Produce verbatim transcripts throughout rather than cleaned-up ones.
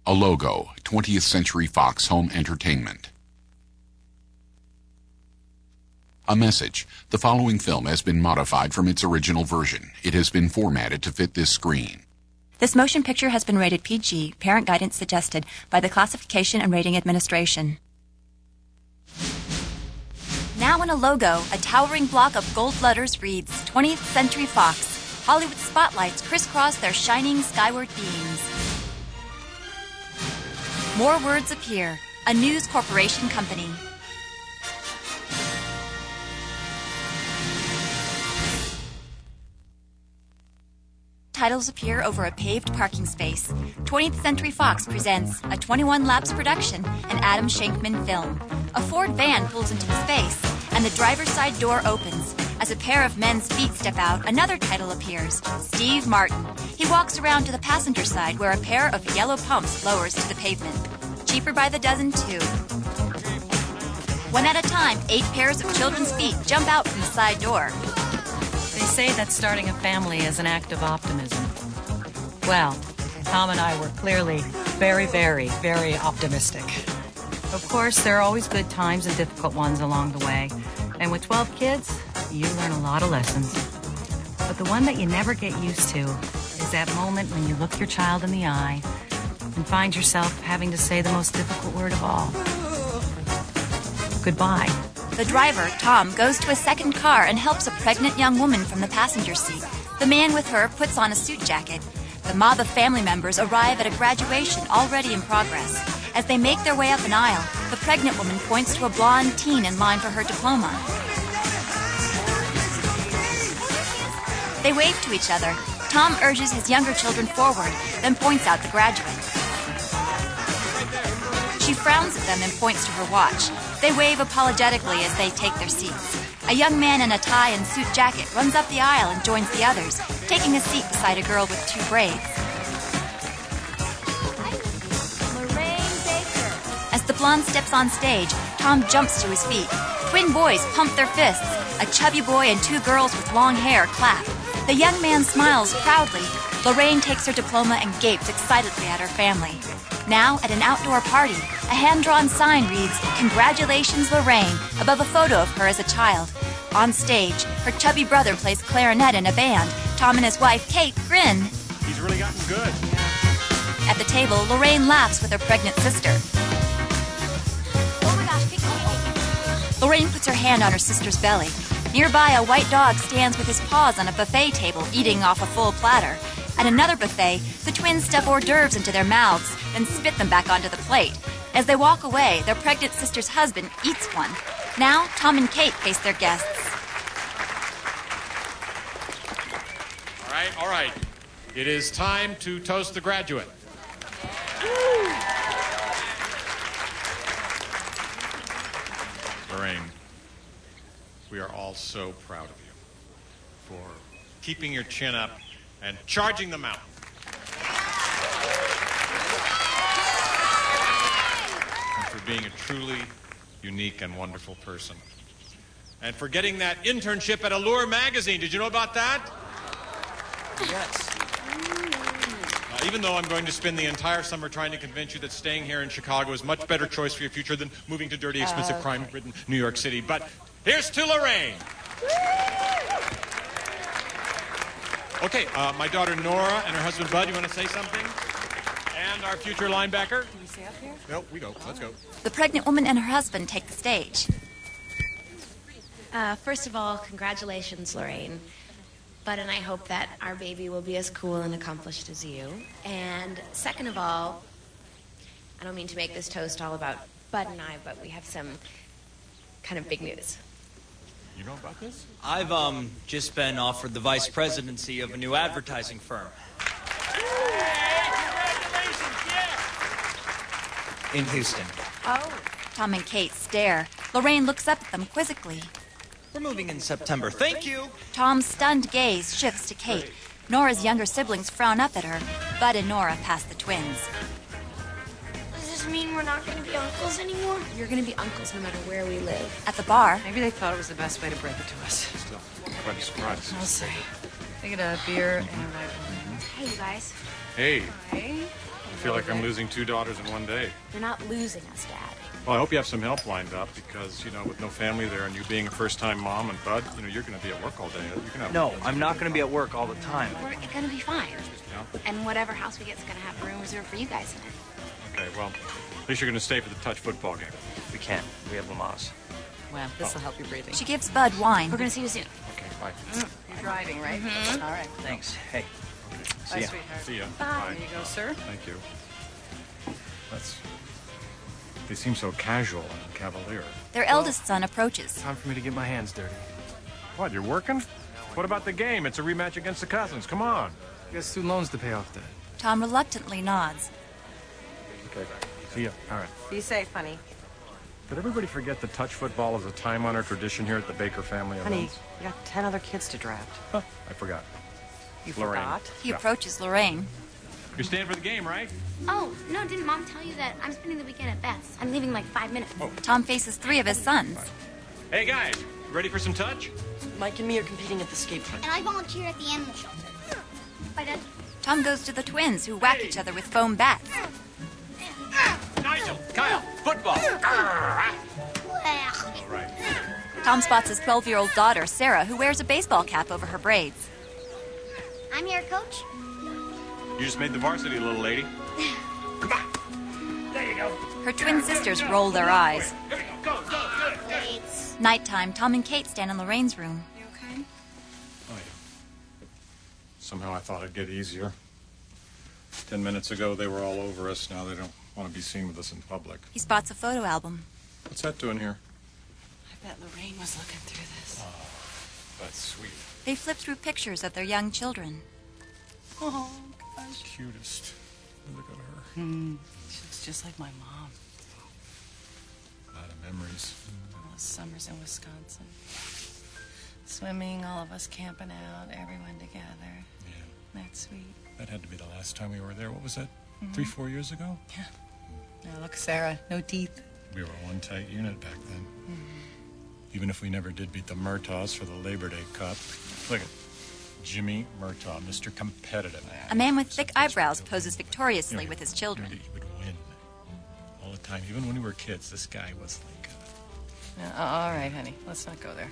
A logo, twentieth Century Fox Home Entertainment. A message. The following film has been modified from its original version. It has been formatted to fit this screen. This motion picture has been rated P G, parent guidance suggested by the Classification and Rating Administration. Now in a logo, a towering block of gold letters reads twentieth Century Fox. Hollywood spotlights crisscross their shining skyward beams. More words appear. A News Corporation company. Titles appear over a paved parking space. twentieth Century Fox presents a twenty-one Laps production, an Adam Shankman film. A Ford van pulls into the space, and the driver's side door opens. As a pair of men's feet step out, another title appears, Steve Martin. He walks around to the passenger side where a pair of yellow pumps lowers to the pavement. Cheaper by the dozen, too. One at a time, eight pairs of children's feet jump out from the side door. They say that starting a family is an act of optimism. Well, Tom and I were clearly very, very, very optimistic. Of course, there are always good times and difficult ones along the way. And with twelve kids, you learn a lot of lessons. But the one that you never get used to is that moment when you look your child in the eye and find yourself having to say the most difficult word of all. Goodbye. The driver, Tom, goes to a second car and helps a pregnant young woman from the passenger seat. The man with her puts on a suit jacket. The mob of family members arrive at a graduation already in progress. As they make their way up an aisle, the pregnant woman points to a blonde teen in line for her diploma. They wave to each other. Tom urges his younger children forward, then points out the graduate. She frowns at them and points to her watch. They wave apologetically as they take their seats. A young man in a tie and suit jacket runs up the aisle and joins the others, taking a seat beside a girl with two braids. Lorraine Baker. As the blonde steps on stage, Tom jumps to his feet. Twin boys pump their fists. A chubby boy and two girls with long hair clap. The young man smiles proudly. Lorraine takes her diploma and gapes excitedly at her family. Now, at an outdoor party, a hand-drawn sign reads, "Congratulations, Lorraine," above a photo of her as a child. On stage, her chubby brother plays clarinet in a band. Tom and his wife, Kate, grin. He's really gotten good. At the table, Lorraine laughs with her pregnant sister. Oh my gosh, pick me. Lorraine puts her hand on her sister's belly. Nearby, a white dog stands with his paws on a buffet table, eating off a full platter. At another buffet, the twins stuff hors d'oeuvres into their mouths, then spit them back onto the plate. As they walk away, their pregnant sister's husband eats one. Now, Tom and Kate face their guests. All right, all right. It is time to toast the graduate. Lorraine, we are all so proud of you for keeping your chin up and charging the mountain. And for being a truly unique and wonderful person. And for getting that internship at Allure magazine. Did you know about that? Yes. Uh, even though I'm going to spend the entire summer trying to convince you that staying here in Chicago is a much better choice for your future than moving to dirty, expensive, uh, crime-ridden New York City. But here's to Lorraine. Okay, uh, my daughter Nora and her husband Bud, you want to say something? And our future linebacker? Can we stay up here? No, we go. Let's go. The pregnant woman and her husband take the stage. Uh, first of all, congratulations, Lorraine. Bud and I hope that our baby will be as cool and accomplished as you. And second of all, I don't mean to make this toast all about Bud and I, but we have some kind of big news. You know about this? I've um just been offered the vice presidency of a new advertising firm. In Houston. Oh. Tom and Kate stare. Lorraine looks up at them quizzically. We're moving in September. Thank you. Tom's stunned gaze shifts to Kate. Nora's younger siblings frown up at her. Bud and Nora pass the twins. Does this mean we're not going to be uncles anymore? You're going to be uncles no matter where we live. At the bar, Maybe they thought it was the best way to break it to us. Still, quite a surprise. We'll see. They get a beer and a red wine. Hey, you guys. Hey. Hey. feel like I'm losing two daughters in one day. You're not losing us, Dad. Well, I hope you have some help lined up because, you know, with no family there and you being a first-time mom and Bud, you know, you're going to be at work all day. You're gonna have No, I'm not going to be at work all the time. We're gonna be fine. Yeah? And whatever house we get is gonna have a room reserved for you guys in it. Okay, well, at least you're going to stay for the touch football game. We can't. We have Lamaze. Well, this will help your breathing. She gives Bud wine. We're gonna see you soon. Okay, bye. You're driving, right? Mm-hmm. All right. Thanks. Hey. See Bye, ya. sweetheart. See ya. There you go, sir. Thank you. That's... They seem so casual and cavalier. Their eldest son approaches. Time for me to get my hands dirty. What, you're working? What about the game? It's a rematch against the Cousins. Come on. You got student loans to pay off, Dad. Tom reluctantly nods. Okay, see ya. All right. Be safe, honey. Did everybody forget that touch football is a time-honored tradition here at the Baker family Honey, events? you got ten other kids to draft. Huh, I forgot. You Lorraine. forgot? He Yeah. approaches Lorraine. You're staying for the game, right? Oh, no, didn't Mom tell you that I'm spending the weekend at Beth's? I'm leaving in like five minutes. Oh. Tom faces three of his sons. Hey, guys, ready for some touch? Mike and me are competing at the skate park. And I volunteer at the animal shelter. Bye, Dad. Tom goes to the twins, who whack each other with foam bats. Nigel, Kyle, football. All right. Tom spots his twelve-year-old daughter, Sarah, who wears a baseball cap over her braids. I'm here, Coach. You just made the varsity, little lady. Her twin sisters roll their eyes. Wait. Nighttime, Tom and Kate stand in Lorraine's room. You okay? Oh, yeah. Somehow I thought it'd get easier. Ten minutes ago, they were all over us. Now they don't want to be seen with us in public. He spots a photo album. What's that doing here? I bet Lorraine was looking through this. That's sweet. They flip through pictures of their young children. Oh, gosh. Cutest. Look at her. Hmm. She looks just like my mom. A lot of memories. All the summers in Wisconsin. Swimming, all of us camping out, everyone together. Yeah. That's sweet. That had to be the last time we were there. What was that? Three, four years ago? Yeah. Now look, Sarah, no teeth. We were one tight unit back then. Even if we never did beat the Murtaughs for the Labor Day Cup. Look at Jimmy Murtaugh, Mister Competitive. A man with thick eyebrows You poses know, victoriously he- with his you know, children. He would win all the time. Even when we were kids, this guy was like... Uh, Uh, all right, honey, let's not go there.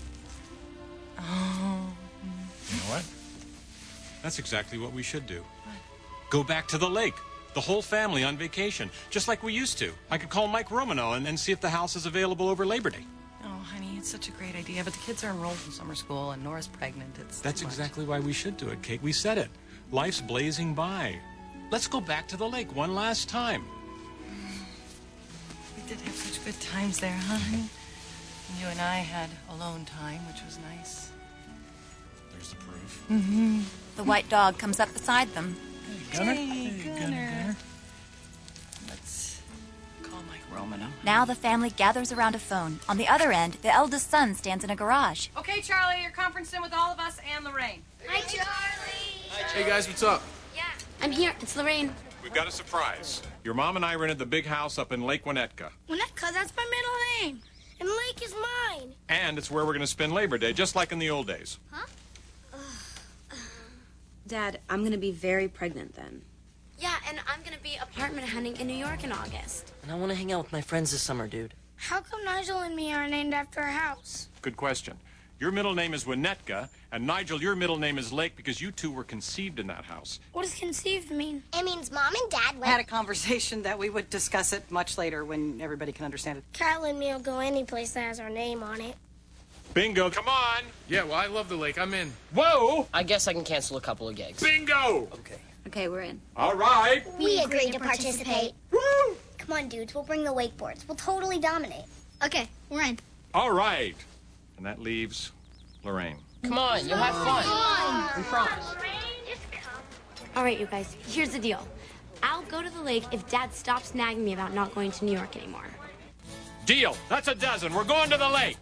Oh. you know what? That's exactly what we should do. Go back to the lake. The whole family on vacation, just like we used to. I could call Mike Romano and, and see if the house is available over Labor Day. Oh, honey, it's such a great idea, but the kids are enrolled in summer school and Nora's pregnant. It's That's too much. exactly why we should do it, Kate. We said it. Life's blazing by. Let's go back to the lake one last time. We did have such good times there, huh, honey? You and I had alone time, which was nice. There's the proof. The white dog comes up beside them. Gunner? Hey, Hey, Gunner. Gunner. Let's call Mike Romano. Now the family gathers around a phone. On the other end, the eldest son stands in a garage. Okay, Charlie, you're conferencing with all of us and Lorraine. Hi, Charlie. Hey, guys, what's up? Yeah. I'm here. It's Lorraine. We've got a surprise. Your mom and I rented the big house up in Lake Winnetka. Winnetka, that's my middle name. And Lake is mine. And it's where we're going to spend Labor Day, just like in the old days. Dad, I'm gonna be very pregnant then. Yeah, and I'm gonna be apartment hunting in New York in August. And I want to hang out with my friends this summer, dude. How come Nigel and me are named after a house? Good question. Your middle name is Winnetka, and Nigel, your middle name is Lake because you two were conceived in that house. What does conceived mean? It means Mom and Dad We went. had a conversation that we would discuss it much later when everybody can understand it. Carol and me will go any place that has our name on it. Bingo, come on! Yeah, well, I love the lake. I'm in. Whoa! I guess I can cancel a couple of gigs. Bingo! Okay. Okay, we're in. All right! We agreed to participate. Woo! Come on, dudes. We'll bring the wakeboards. We'll totally dominate. Okay, we're in. All right! And that leaves Lorraine. Come on, you'll have fun. We promise. All right, you guys, here's the deal. I'll go to the lake if Dad stops nagging me about not going to New York anymore. Deal! That's a dozen. We're going to the lake!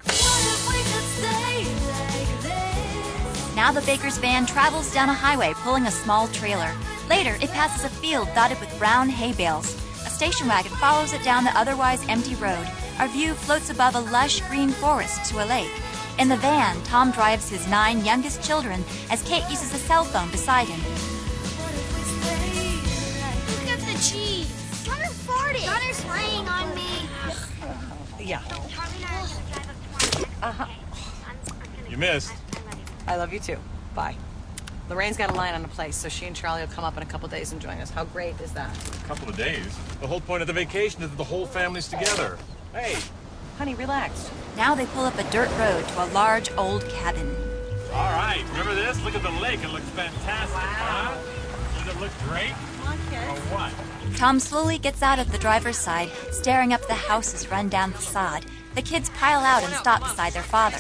Now the baker's van travels down a highway pulling a small trailer. Later, it passes a field dotted with brown hay bales. A station wagon follows it down the otherwise empty road. Our view floats above a lush green forest to a lake. In the van, Tom drives his nine youngest children as Kate uses a cell phone beside him. Look at the the cheese. Gunner farted. Gunner's laying on me. Yeah. Uh-huh. You missed. I love you too. Bye. Lorraine's got a line on a place, so she and Charlie will come up in a couple days and join us. How great is that? A couple of days. The whole point of the vacation is that the whole family's together. Hey. Honey, relax. Now they pull up a dirt road to a large old cabin. All right. Remember this? Look at the lake. It looks fantastic, wow. Huh? Does it look great? Come on, kids. Or what? Tom slowly gets out of the driver's side, staring up the house's run-down facade. The kids pile out and stop beside their father.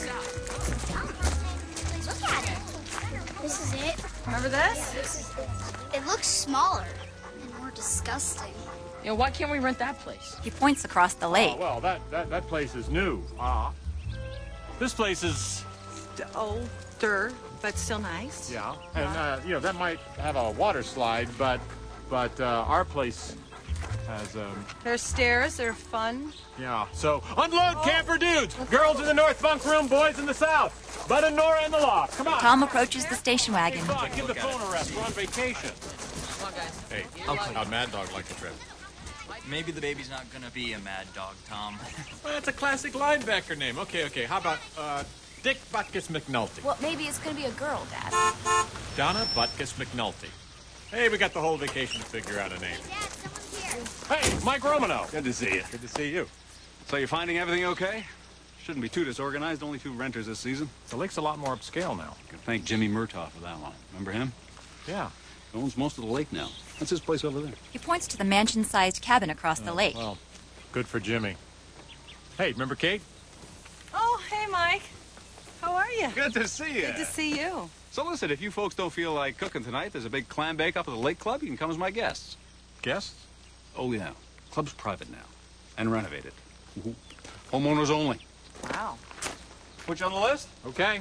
Look at it. This is it. Remember this? It looks smaller and more disgusting. You know, why can't we rent that place? He points across the lake. Oh, well, that, that, that place is new. Ah. This place is... Older, but still nice. Yeah. And, uh, you know, that might have a water slide, but, but uh, our place has, um... There's stairs, they're fun. Yeah. So, unload, camper dudes! Girls in the north bunk room, boys in the south. Bud and Nora in the loft. Come on. Tom approaches the station wagon. Come on, give the phone a rest. We're on vacation. Come on, guys. Hey, how'd Mad Dog like the trip? Maybe the baby's not gonna be a mad dog, Tom. Well, that's a classic linebacker name. Okay, okay. How about, uh, Dick Butkus McNulty? Well, maybe it's going to be a girl, Dad. Donna Butkus McNulty. Hey, we got the whole vacation to figure out a name. Dad, someone's here. Hey, Mike Romano. Good to see you. Good to see you. So you're finding everything okay? Shouldn't be too disorganized. Only two renters this season. The lake's a lot more upscale now. You can thank Jimmy Murtaugh for that one. Remember him? Yeah. He owns most of the lake now. That's his place over there. He points to the mansion-sized cabin across the lake. Well, good for Jimmy. Hey, remember Kate? Oh, hey, Mike. How are you? Good to see you. Good to see you. So listen, if you folks don't feel like cooking tonight, there's a big clam bake-up at the Lake Club. You can come as my guests. Guests? Oh, yeah. Club's private now. And renovated. Mm-hmm. Homeowners only. Wow. Put you on the list? Okay.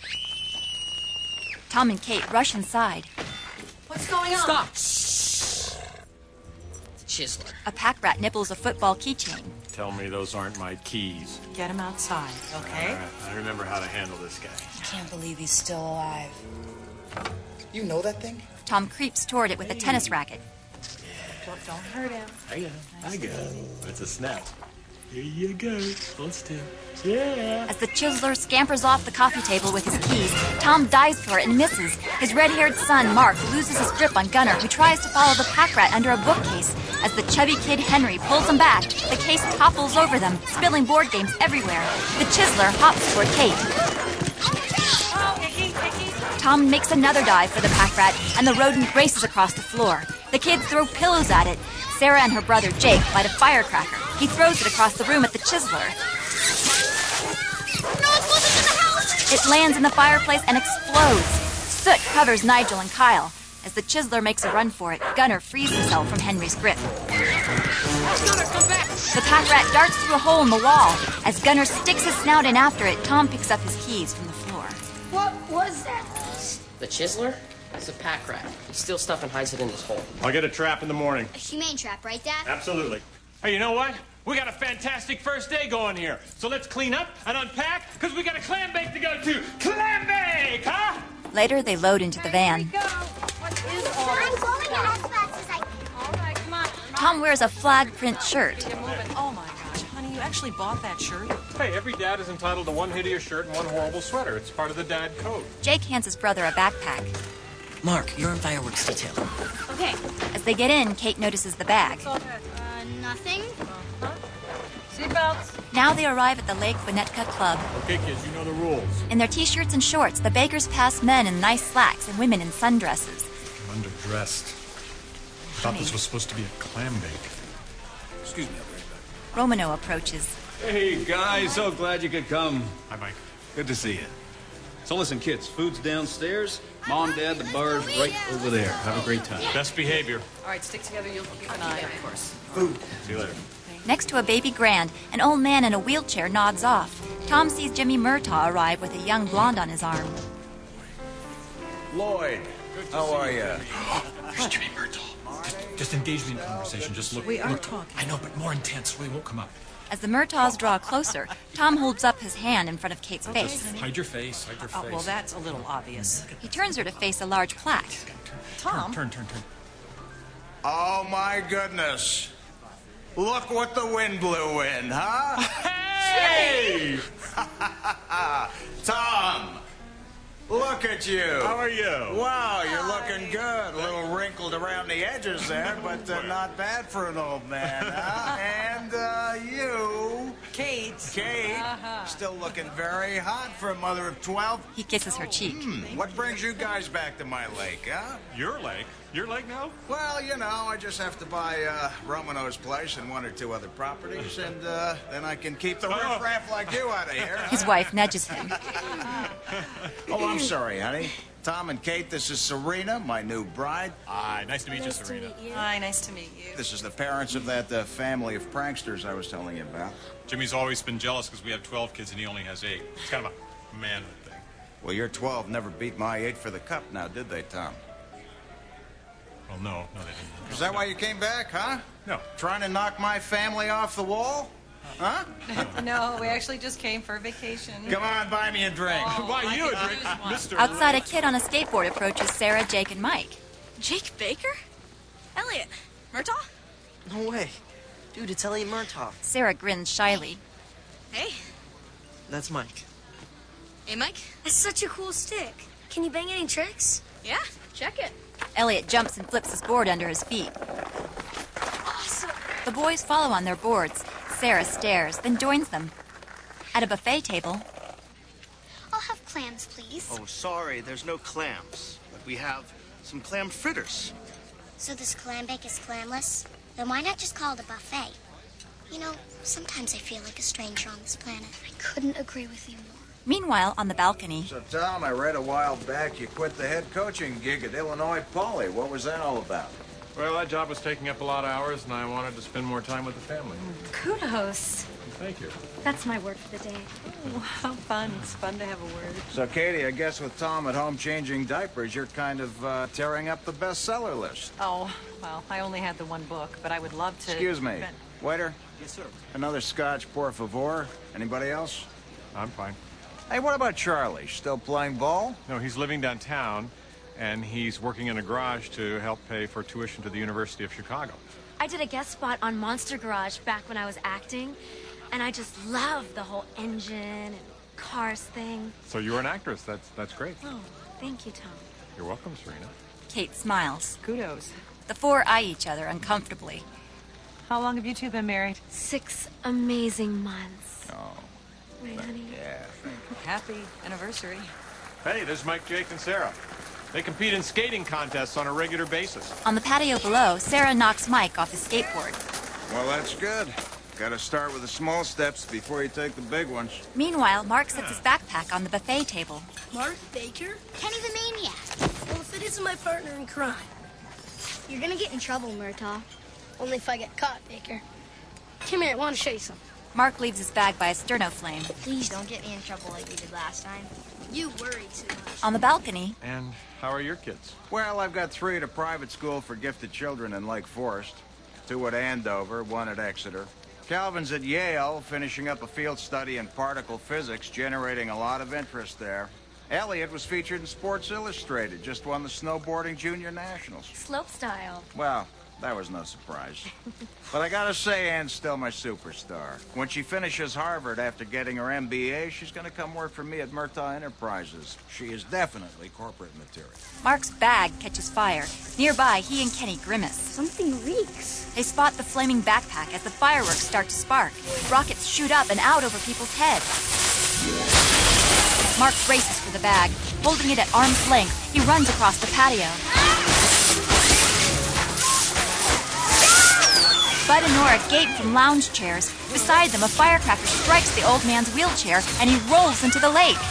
Tom and Kate rush inside. What's going on? Stop! Chisler. A pack rat nibbles a football keychain. Tell me those aren't my keys. Get him outside, okay? All right, I remember how to handle this guy. I can't believe he's still alive. You know that thing? Tom creeps toward it with a tennis racket. Don't, don't hurt him. I got I got It's a snap. Here you go. Hold still. Yeah. As the chiseler scampers off the coffee table with his keys, Tom dives for it and misses. His red-haired son, Mark, loses his grip on Gunner, who tries to follow the pack rat under a bookcase. As the chubby kid Henry pulls him back, the case topples over them, spilling board games everywhere. The chiseler hops toward Kate. Oh, icky, icky. Tom makes another dive for the pack rat, and the rodent races across the floor. The kids throw pillows at it. Sarah and her brother Jake light a firecracker. He throws it across the room at the chiseler. No, it's closer to the house! It lands in the fireplace and explodes. Soot covers Nigel and Kyle. As the chiseler makes a run for it, Gunner frees himself from Henry's grip. Gunner, come back! The pack rat darts through a hole in the wall. As Gunner sticks his snout in after it, Tom picks up his keys from the floor. What was that? The Chisler? It's a pack rat. He steals stuff and hides it in his hole. I'll get a trap in the morning. A humane trap, right, Dad? Absolutely. Hey, you know what? We got a fantastic first day going here. So let's clean up and unpack, because we got a clam bake to go to. Clam bake, huh? Later, they load into the van. Go. What is all I'm this going stuff? as fast as I can. All right, come on. Tom wears a flag print shirt. Get moving. Oh, my gosh. Honey, you actually bought that shirt? Hey, every dad is entitled to one hideous shirt and one horrible sweater. It's part of the dad code. Jake hands his brother a backpack. Mark, you're in fireworks detail. Okay. As they get in, Kate notices the bag. Uh, nothing? Uh-huh. Seatbelts. Now they arrive at the Lake Winnetka Club. Okay, kids, you know the rules. In their t-shirts and shorts, the bakers pass men in nice slacks and women in sundresses. I'm underdressed. I thought this was supposed to be a clam bake. Excuse me, I'll be right back. Romano approaches. Hey, guys, so glad you could come. Hi, Mike. Good to see you. So listen, kids, food's downstairs. Mom, Dad, the bar's right over there. Have a great time. Best behavior. All right, stick together. You'll keep an eye, of course. Food. See you later. Next to a baby Grand, an old man in a wheelchair nods off. Tom sees Jimmy Murtaugh arrive with a young blonde on his arm. Lloyd, how are you? There's Jimmy Murtaugh. Just engage me in conversation. Just look. We are look. talking. I know, but more intense. We won't come up. As the Murtaughs draw closer, Tom holds up his hand in front of Kate's face. Hide your face. Hide your Oh, face. well, that's a little obvious. He turns her to face a large plaque. Tom? Turn, turn, turn. Oh, my goodness. Look what the wind blew in, huh? Hey! Tom, look at you. How are you? Wow, you're looking good. A little wrinkled around the edges there, but uh, not bad for an old man, huh? And uh, you... Kate. Kate, Uh-huh. still looking very hot for a mother of twelve. He kisses her cheek. Hmm, what brings you guys back to my lake, huh? Your lake? Your lake now? Well, you know, I just have to buy uh, Romano's place and one or two other properties, and uh, then I can keep the riffraff like you out of here. His wife nudges him. Oh, I'm sorry, honey. Tom and Kate, this is Serena, my new bride. Hi, nice to meet you, Serena. Hi, nice to meet you. This is the parents of that uh, family of pranksters I was telling you about. Jimmy's always been jealous because we have twelve kids and he only has eight. It's kind of a manhood thing. Well, your twelve never beat my eight for the cup now, did they, Tom? Well, no, no, they didn't. Is that why you came back, huh? No. Trying to knock my family off the wall? Huh? No, we actually just came for a vacation. Come on, buy me a drink. Oh, Buy I you a could drink, use one. Mister Outside, a kid on a skateboard approaches Sarah, Jake, and Mike. Jake Baker? Elliot. Murtaugh? No way. Dude, it's Elliot Murtaugh. Sarah grins shyly. Hey. That's Mike. Hey, Mike. That's such a cool stick. Can you bang any tricks? Yeah, check it. Elliot jumps and flips his board under his feet. Awesome. The boys follow on their boards. Sarah stares, then joins them. At a buffet table, I'll have clams, please. Oh, sorry, there's no clams. But we have some clam fritters. So this clam bake is clamless? Then why not just call it a buffet? You know, sometimes I feel like a stranger on this planet. I couldn't agree with you more. meanwhile, on the balcony, So, Tom, I read a while back you quit the head coaching gig at Illinois Poly. What was that all about? Well, that job was taking up a lot of hours, and I wanted to spend more time with the family. Kudos. Thank you. That's my word for the day. Oh, how fun. It's fun to have a word. So, Katie, I guess with Tom at home changing diapers, you're kind of uh, tearing up the bestseller list. Oh, well, I only had the one book, but I would love to... Excuse me. Waiter? Yes, sir. Another scotch, por favor. Anybody else? I'm fine. Hey, what about Charlie? Still playing ball? No, he's living downtown, and he's working in a garage to help pay for tuition to the University of Chicago. I did a guest spot on Monster Garage back when I was acting, and I just loved the whole engine and cars thing. So you're an actress. That's that's great. Oh, thank you, Tom. You're welcome, Serena. Kate smiles. Kudos. The four eye each other uncomfortably. How long have you two been married? Six amazing months. Oh. Right, honey? Yeah. Happy anniversary. Hey, there's Mike, Jake, and Sarah. They compete in skating contests on a regular basis. On the patio below, Sarah knocks Mike off his skateboard. Well, that's good. Gotta start with the small steps before you take the big ones. Meanwhile, Mark sets his backpack on the buffet table. Mark Baker? Kenny the Maniac. Well, if it isn't my partner in crime. You're gonna get in trouble, Murtaugh. Only if I get caught, Baker. Come here, I want to show you something. Mark leaves his bag by a sternoflame. Please don't get me in trouble like you did last time. You worry too much. On the balcony, And how are your kids? Well, I've got three at a private school for gifted children in Lake Forest. Two at Andover, one at Exeter. Calvin's at Yale, finishing up a field study in particle physics, generating a lot of interest there. Elliot was featured in Sports Illustrated, just won the snowboarding junior nationals. Slopestyle. Well, that was no surprise. But I gotta say, Anne's still my superstar. When she finishes Harvard after getting her M B A, she's gonna come work for me at Murtaugh Enterprises. She is definitely corporate material. Mark's bag catches fire. Nearby, he and Kenny grimace. Something reeks. They spot the flaming backpack as the fireworks start to spark. Rockets shoot up and out over people's heads. Mark races for the bag. Holding it at arm's length, he runs across the patio. Bud and Nora gape from lounge chairs. Beside them, a firecracker strikes the old man's wheelchair, and he rolls into the lake.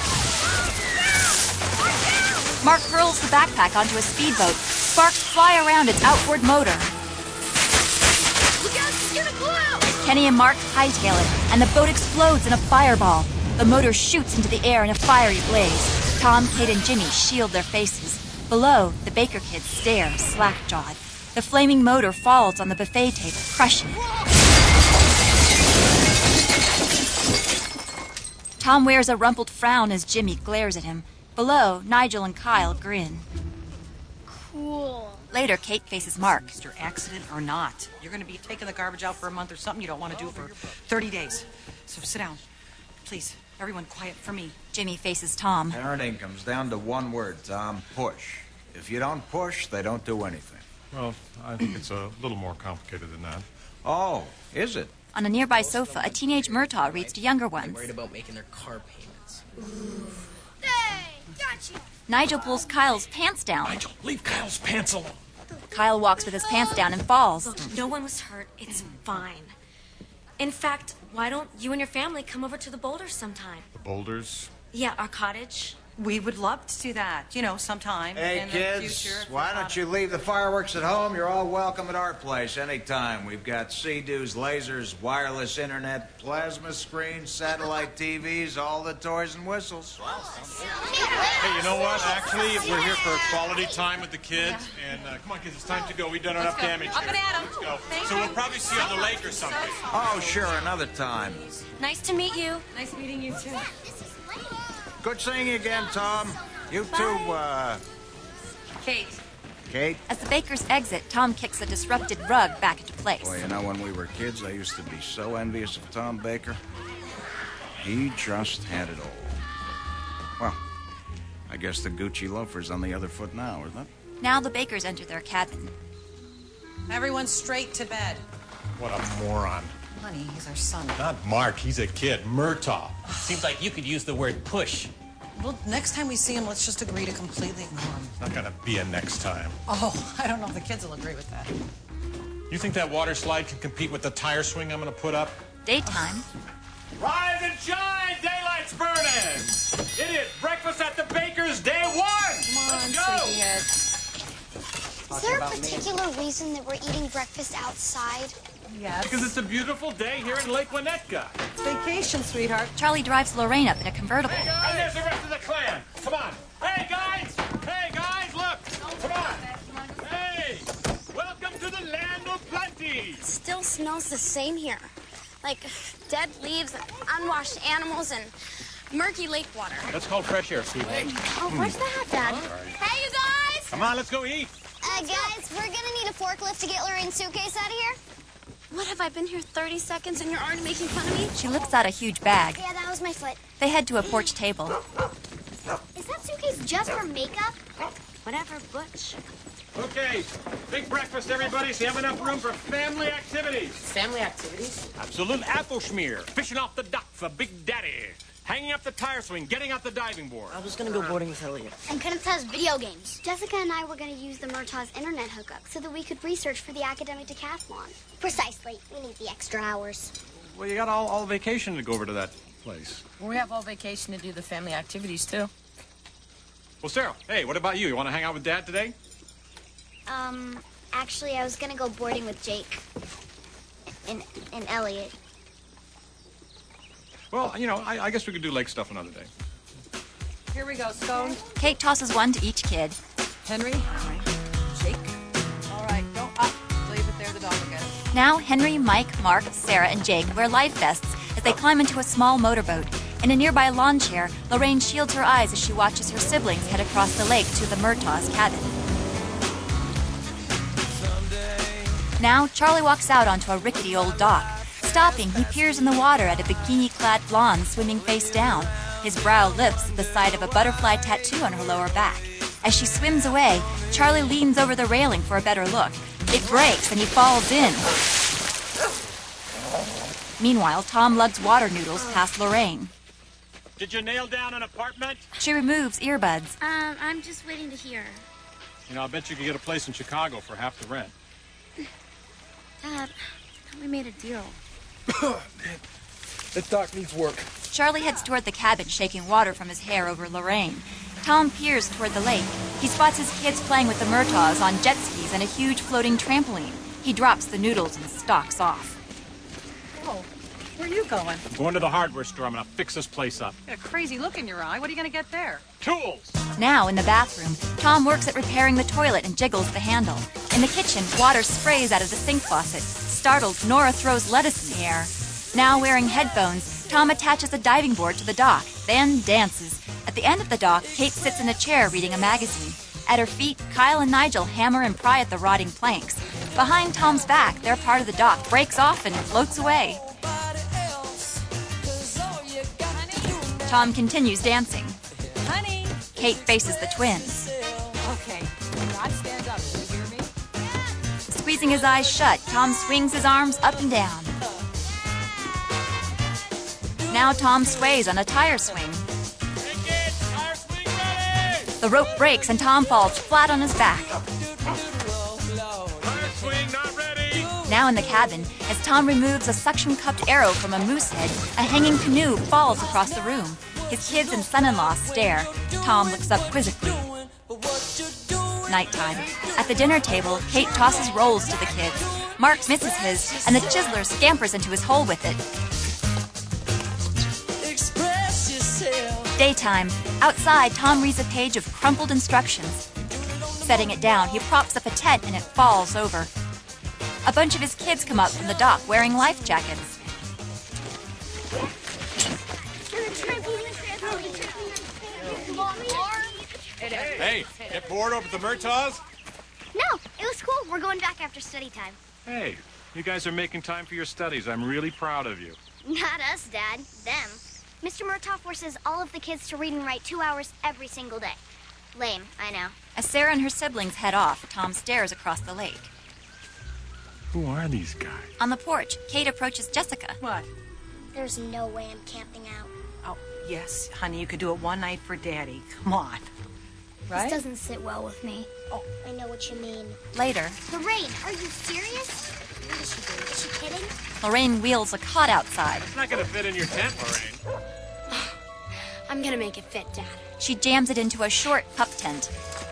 Mark hurls the backpack onto a speedboat. Sparks fly around its outboard motor. Look out, it's gonna blow out! Kenny and Mark hightail it, and the boat explodes in a fireball. The motor shoots into the air in a fiery blaze. Tom, Kate, and Jimmy shield their faces. Below, the Baker kids stare, slack-jawed. The flaming motor falls on the buffet table, crushing it. Tom wears a rumpled frown as Jimmy glares at him. Below, Nigel and Kyle grin. Cool. Later, Kate faces Mark. Mister Accident or not, you're going to be taking the garbage out for a month or something you don't want to do for thirty days. So sit down. Please, everyone quiet for me. Jimmy faces Tom. Parenting comes down to one word, Tom, push. If you don't push, they don't do anything. Well, I think it's a little more complicated than that. Oh, is it? On a nearby sofa, a teenage Murtaugh reads to younger ones. I'm worried about making their car payments. Hey, got you. Nigel pulls Kyle's pants down. Nigel, leave Kyle's pants alone. Kyle walks with his pants down and falls. Look, no one was hurt. It's fine. In fact, why don't you and your family come over to the Boulders sometime? The Boulders? Yeah, our cottage. We would love to do that, you know, sometime Hey, in kids, the future. why don't you leave the fireworks at home? You're all welcome at our place anytime. We've got Sea-Doos, lasers, wireless internet, plasma screens, satellite T Vs, all the toys and whistles. Hey, you know what? Actually, we're here for quality time with the kids. And uh, come on, kids, it's time to go. We've done enough damage Up here. and at 'em. Let's go. Thank So you. we'll probably see you on the lake or something. Oh, sure, another time. Nice to meet you. Nice meeting you, too. Good seeing you again, Tom. You too, uh... Kate. Kate? As the Bakers exit, Tom kicks a disrupted rug back into place. Boy, you know, when we were kids, I used to be so envious of Tom Baker. He just had it all. Well, I guess the Gucci loafer's on the other foot now, isn't it? Now the Bakers enter their cabin. Everyone straight to bed. What a moron. Honey, he's our son. Not Mark, he's a kid. Murtaugh. Seems like you could use the word push. Well, next time we see him, let's just agree to completely ignore him. It's not gonna be a next time. Oh, I don't know if the kids will agree with that. You think that water slide can compete with the tire swing I'm gonna put up? Daytime. Rise and shine! Daylight's burning! It is breakfast at the Baker's day one! Come on, Let's go! sleepyhead. Is there a particular reason that we're eating breakfast outside? Yes. Because it's a beautiful day here in Lake Winnetka. It's vacation, sweetheart. Charlie drives Lorraine up in a convertible. Hey, guys! And there's the rest of the clan. Come on. Hey, guys! Hey, guys, look! Come on. Hey! Welcome to the land of plenty! It still smells the same here. Like dead leaves, unwashed animals, and murky lake water. That's called fresh air, sweetheart. Oh, where's that, Dad? Hey, you guys! Come on, let's go eat. Uh, guys, we're gonna need a forklift to get Lorraine's suitcase out of here. What, have I been here thirty seconds and you're already making fun of me? She lifts out a huge bag. Yeah, that was my foot. They head to a porch table. Is that suitcase just for makeup? Whatever, Butch. Okay, big breakfast, everybody, so you have enough room for family activities. Family activities? Absolute apple schmear, fishing off the dock for Big Daddy, hanging up the tire swing, getting out the diving board. I was gonna go boarding with Elliot. And couldn't tell us video games. Jessica and I were going to use the Murtaugh's internet hookup so that we could research for the academic decathlon. Precisely. We need the extra hours. Well, you got all, all vacation to go over to that place. We have all vacation to do the family activities, too. Well, Sarah, hey, what about you? You want to hang out with Dad today? Um, actually, I was going to go boarding with Jake. And, and Elliot. Well, you know, I, I guess we could do lake stuff another day. Here we go, Scone. Kate tosses one to each kid. Henry. All right. Jake. All right, don't up. Leave it there, the dog will get it. Now, Henry, Mike, Mark, Sarah, and Jake wear life vests as they climb into a small motorboat. In a nearby lawn chair, Lorraine shields her eyes as she watches her siblings head across the lake to the Murtaugh's cabin. Now, Charlie walks out onto a rickety old dock. Stopping, he peers in the water at a bikini-clad blonde swimming face down. His brow lifts at the sight of a butterfly tattoo on her lower back. As she swims away, Charlie leans over the railing for a better look. It breaks and he falls in. Meanwhile, Tom lugs water noodles past Lorraine. Did you nail down an apartment? She removes earbuds. Um, I'm just waiting to hear. You know, I bet you could get a place in Chicago for half the rent. Dad, I thought we made a deal. That dock needs work. Charlie heads toward the cabin, shaking water from his hair over Lorraine. Tom peers toward the lake. He spots his kids playing with the Murtaughs on jet skis and a huge floating trampoline. He drops the noodles and stalks off. Oh, where are you going? I'm going to the hardware store. I'm going to fix this place up. You got a crazy look in your eye. What are you going to get there? Tools! Now, in the bathroom, Tom works at repairing the toilet and jiggles the handle. In the kitchen, water sprays out of the sink faucet. Startled, Nora throws lettuce in the air. Now, wearing headphones, Tom attaches a diving board to the dock, then dances. At the end of the dock, Kate sits in a chair reading a magazine. At her feet, Kyle and Nigel hammer and pry at the rotting planks. Behind Tom's back, their part of the dock breaks off and floats away. Tom continues dancing. Honey! Kate faces the twins. Okay, God stand up, you hear me? Squeezing his eyes shut, Tom swings his arms up and down. Now Tom sways on a tire swing. The rope breaks and Tom falls flat on his back. Now in the cabin, as Tom removes a suction-cupped arrow from a moose head, a hanging canoe falls across the room. His kids and son-in-law stare. Tom looks up quizzically. Nighttime. At the dinner table, Kate tosses rolls to the kids. Mark misses his, and the chiseler scampers into his hole with it. Daytime. Outside, Tom reads a page of crumpled instructions. Setting it down, he props up a tent and it falls over. A bunch of his kids come up from the dock wearing life jackets. Hey, get bored over the Murtaughs? No, it was cool. We're going back after study time. Hey, you guys are making time for your studies. I'm really proud of you. Not us, Dad. Them. Mister Murtaugh forces all of the kids to read and write two hours every single day. Lame, I know. As Sarah and her siblings head off, Tom stares across the lake. Who are these guys? On the porch, Kate approaches Jessica. What? There's no way I'm camping out. Oh, yes, honey, you could do it one night for Daddy. Come on. Right? This doesn't sit well with me. Oh, I know what you mean. Later, Lorraine, are you serious? What is she doing? Is she kidding? Lorraine wheels a cot outside. It's not going to fit in your tent, Lorraine. I'm gonna make it fit, Dad. She jams it into a short pup tent.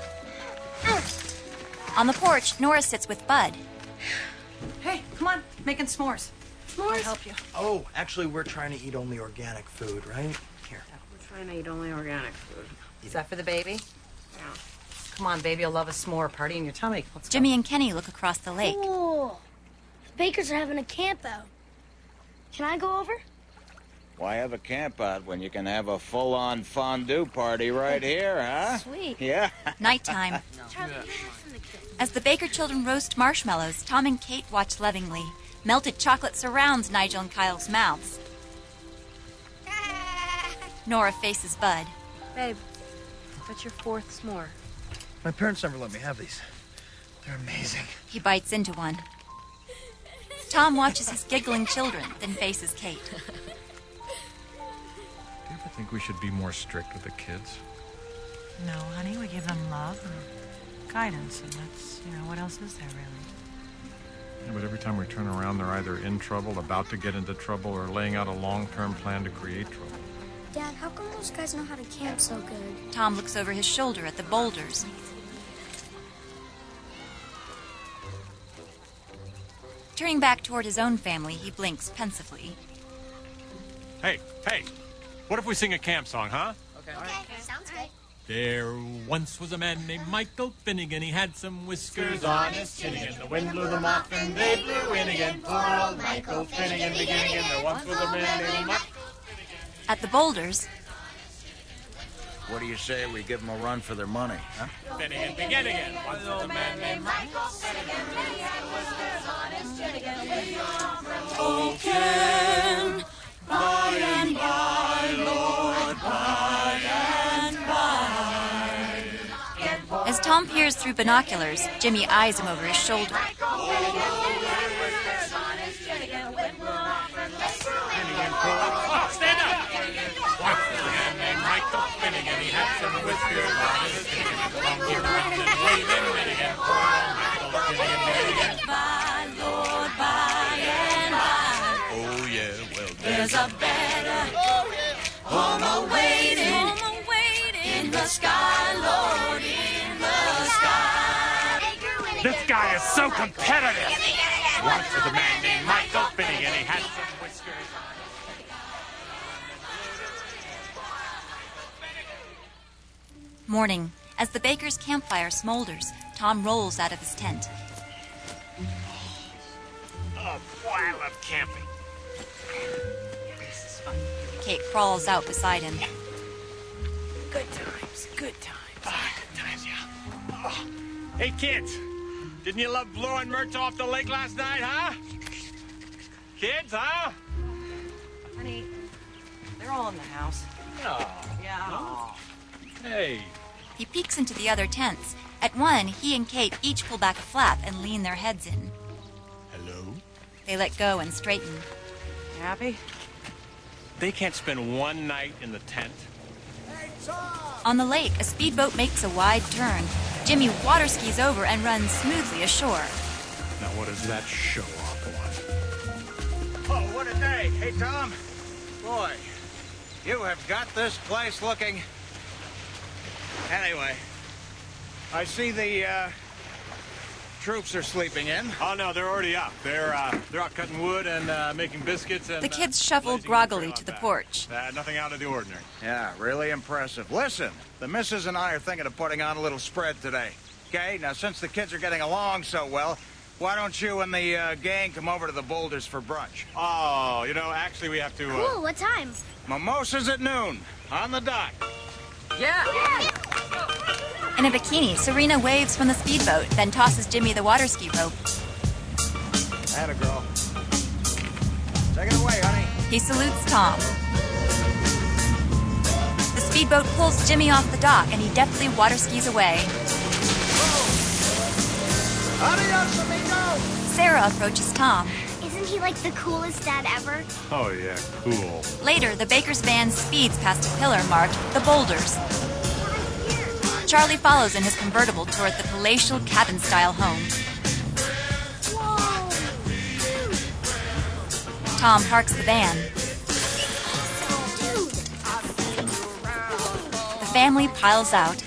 On the porch, Nora sits with Bud. Hey, come on, making s'mores. S'mores? I'll help you. Oh, actually, we're trying to eat only organic food, right? Here. We're trying to eat only organic food. Is that for the baby? Yeah. Come on, baby, you'll love a s'more party in your tummy. Let's Jimmy and Kenny look across the lake. Cool. The Bakers are having a camp out. Can I go over? Why have a camp out when you can have a full-on fondue party right here, huh? Sweet. Yeah. Nighttime. As the Baker children roast marshmallows, Tom and Kate watch lovingly. Melted chocolate surrounds Nigel and Kyle's mouths. Nora faces Bud. Babe, what's your fourth s'more? My parents never let me have these. They're amazing. He bites into one. Tom watches his giggling children, then faces Kate. Do you ever think we should be more strict with the kids? No, honey, we give them love and guidance, and that's, you know, what else is there, really? Yeah, but every time we turn around, they're either in trouble, about to get into trouble, or laying out a long-term plan to create trouble. Dad, how come those guys know how to camp so good? Tom looks over his shoulder at the boulders. Turning back toward his own family, he blinks pensively. Hey, hey, what if we sing a camp song, huh? Okay, sounds good. There once was a man named Michael Finnegan. He had some whiskers on his chin again. The wind blew them off and they blew in again. Poor old Michael Finnegan began again. There once was a man named Michael. At the boulders, What do you say we give them a run for their money, huh? Finnegan began again. Once was a man named Michael Finnegan. He had whiskers on his chin again. Oh, Ken, by and by, Lord, by and by. as Tom peers through binoculars, Jimmy eyes him over his shoulder. Oh, stand up! Once was a man named Michael Finnegan. He had some whiskers on his chin again. Long he runs and waving Finnegan. Poor old Michael Finnegan began again. By, Lord, by and by. Oh, yeah, well, There's a better home awaiting, home awaiting in the sky, Lord, in the sky. This guy is so competitive. Once was a man named Michael Finnegan. He had some whiskers on. Morning. As the baker's campfire smolders, Tom rolls out of his tent. Oh, boy, I love camping. This is fun. Kate crawls out beside him. Good times, good times. Ah, good times, yeah. Hey, kids. Didn't you love blowing Murtaugh off the lake last night, huh? Kids, huh? Honey, they're all in the house. No. Yeah. No. Hey. He peeks into the other tents. At one, he and Kate each pull back a flap and lean their heads in. Hello? They let go and straighten. You happy? They can't spend one night in the tent. On the lake, a speedboat makes a wide turn. Jimmy water skis over and runs smoothly ashore. Now, what does that show off on? Oh, what a day. Hey, Tom. Boy, you have got this place looking... Anyway, I see the, uh, troops are sleeping in. Oh, no, they're already up. They're, uh, they're out cutting wood and, uh, making biscuits and... The kids uh, shuffle groggily to the back. porch. Uh, nothing out of the ordinary. Yeah, really impressive. Listen, the missus and I are thinking of putting on a little spread today. Okay, now since the kids are getting along so well, why don't you and the uh, gang come over to the Boulders for brunch? Oh, you know, actually we have to... Uh... Cool, what time? Mimosas at noon, on the dock. Yeah. yeah. In a bikini, Serena waves from the speedboat, then tosses Jimmy the water ski rope. Atta girl. Take it away, honey. He salutes Tom. The speedboat pulls Jimmy off the dock, and he deftly water skis away. Adios, amigo! Sarah approaches Tom. Isn't he like the coolest dad ever? Oh, yeah, cool. Later, the baker's van speeds past a pillar marked The Boulders. Charlie follows in his convertible toward the palatial cabin-style home. Whoa! Tom parks the van. Dude! The family piles out.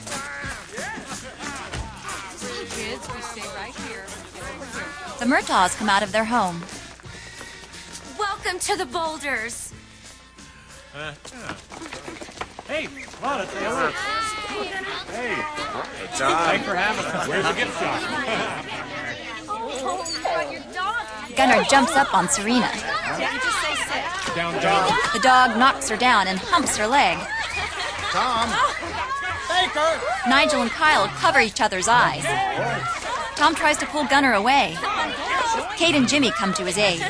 Kids, we stay right here. Get over here. The Murtaughs come out of their home. Welcome to the Boulders. Uh, yeah. Hey, come on, it's Taylor. Hey. Hey, Tom. Thanks for having us. Where's the gift shop? Oh, your dog. Gunnar jumps up on Serena. You just say sit. Down, down. The dog knocks her down and humps her leg. Tom. Baker. Nigel and Kyle cover each other's eyes. Tom tries to pull Gunnar away. Kate and Jimmy come to his aid.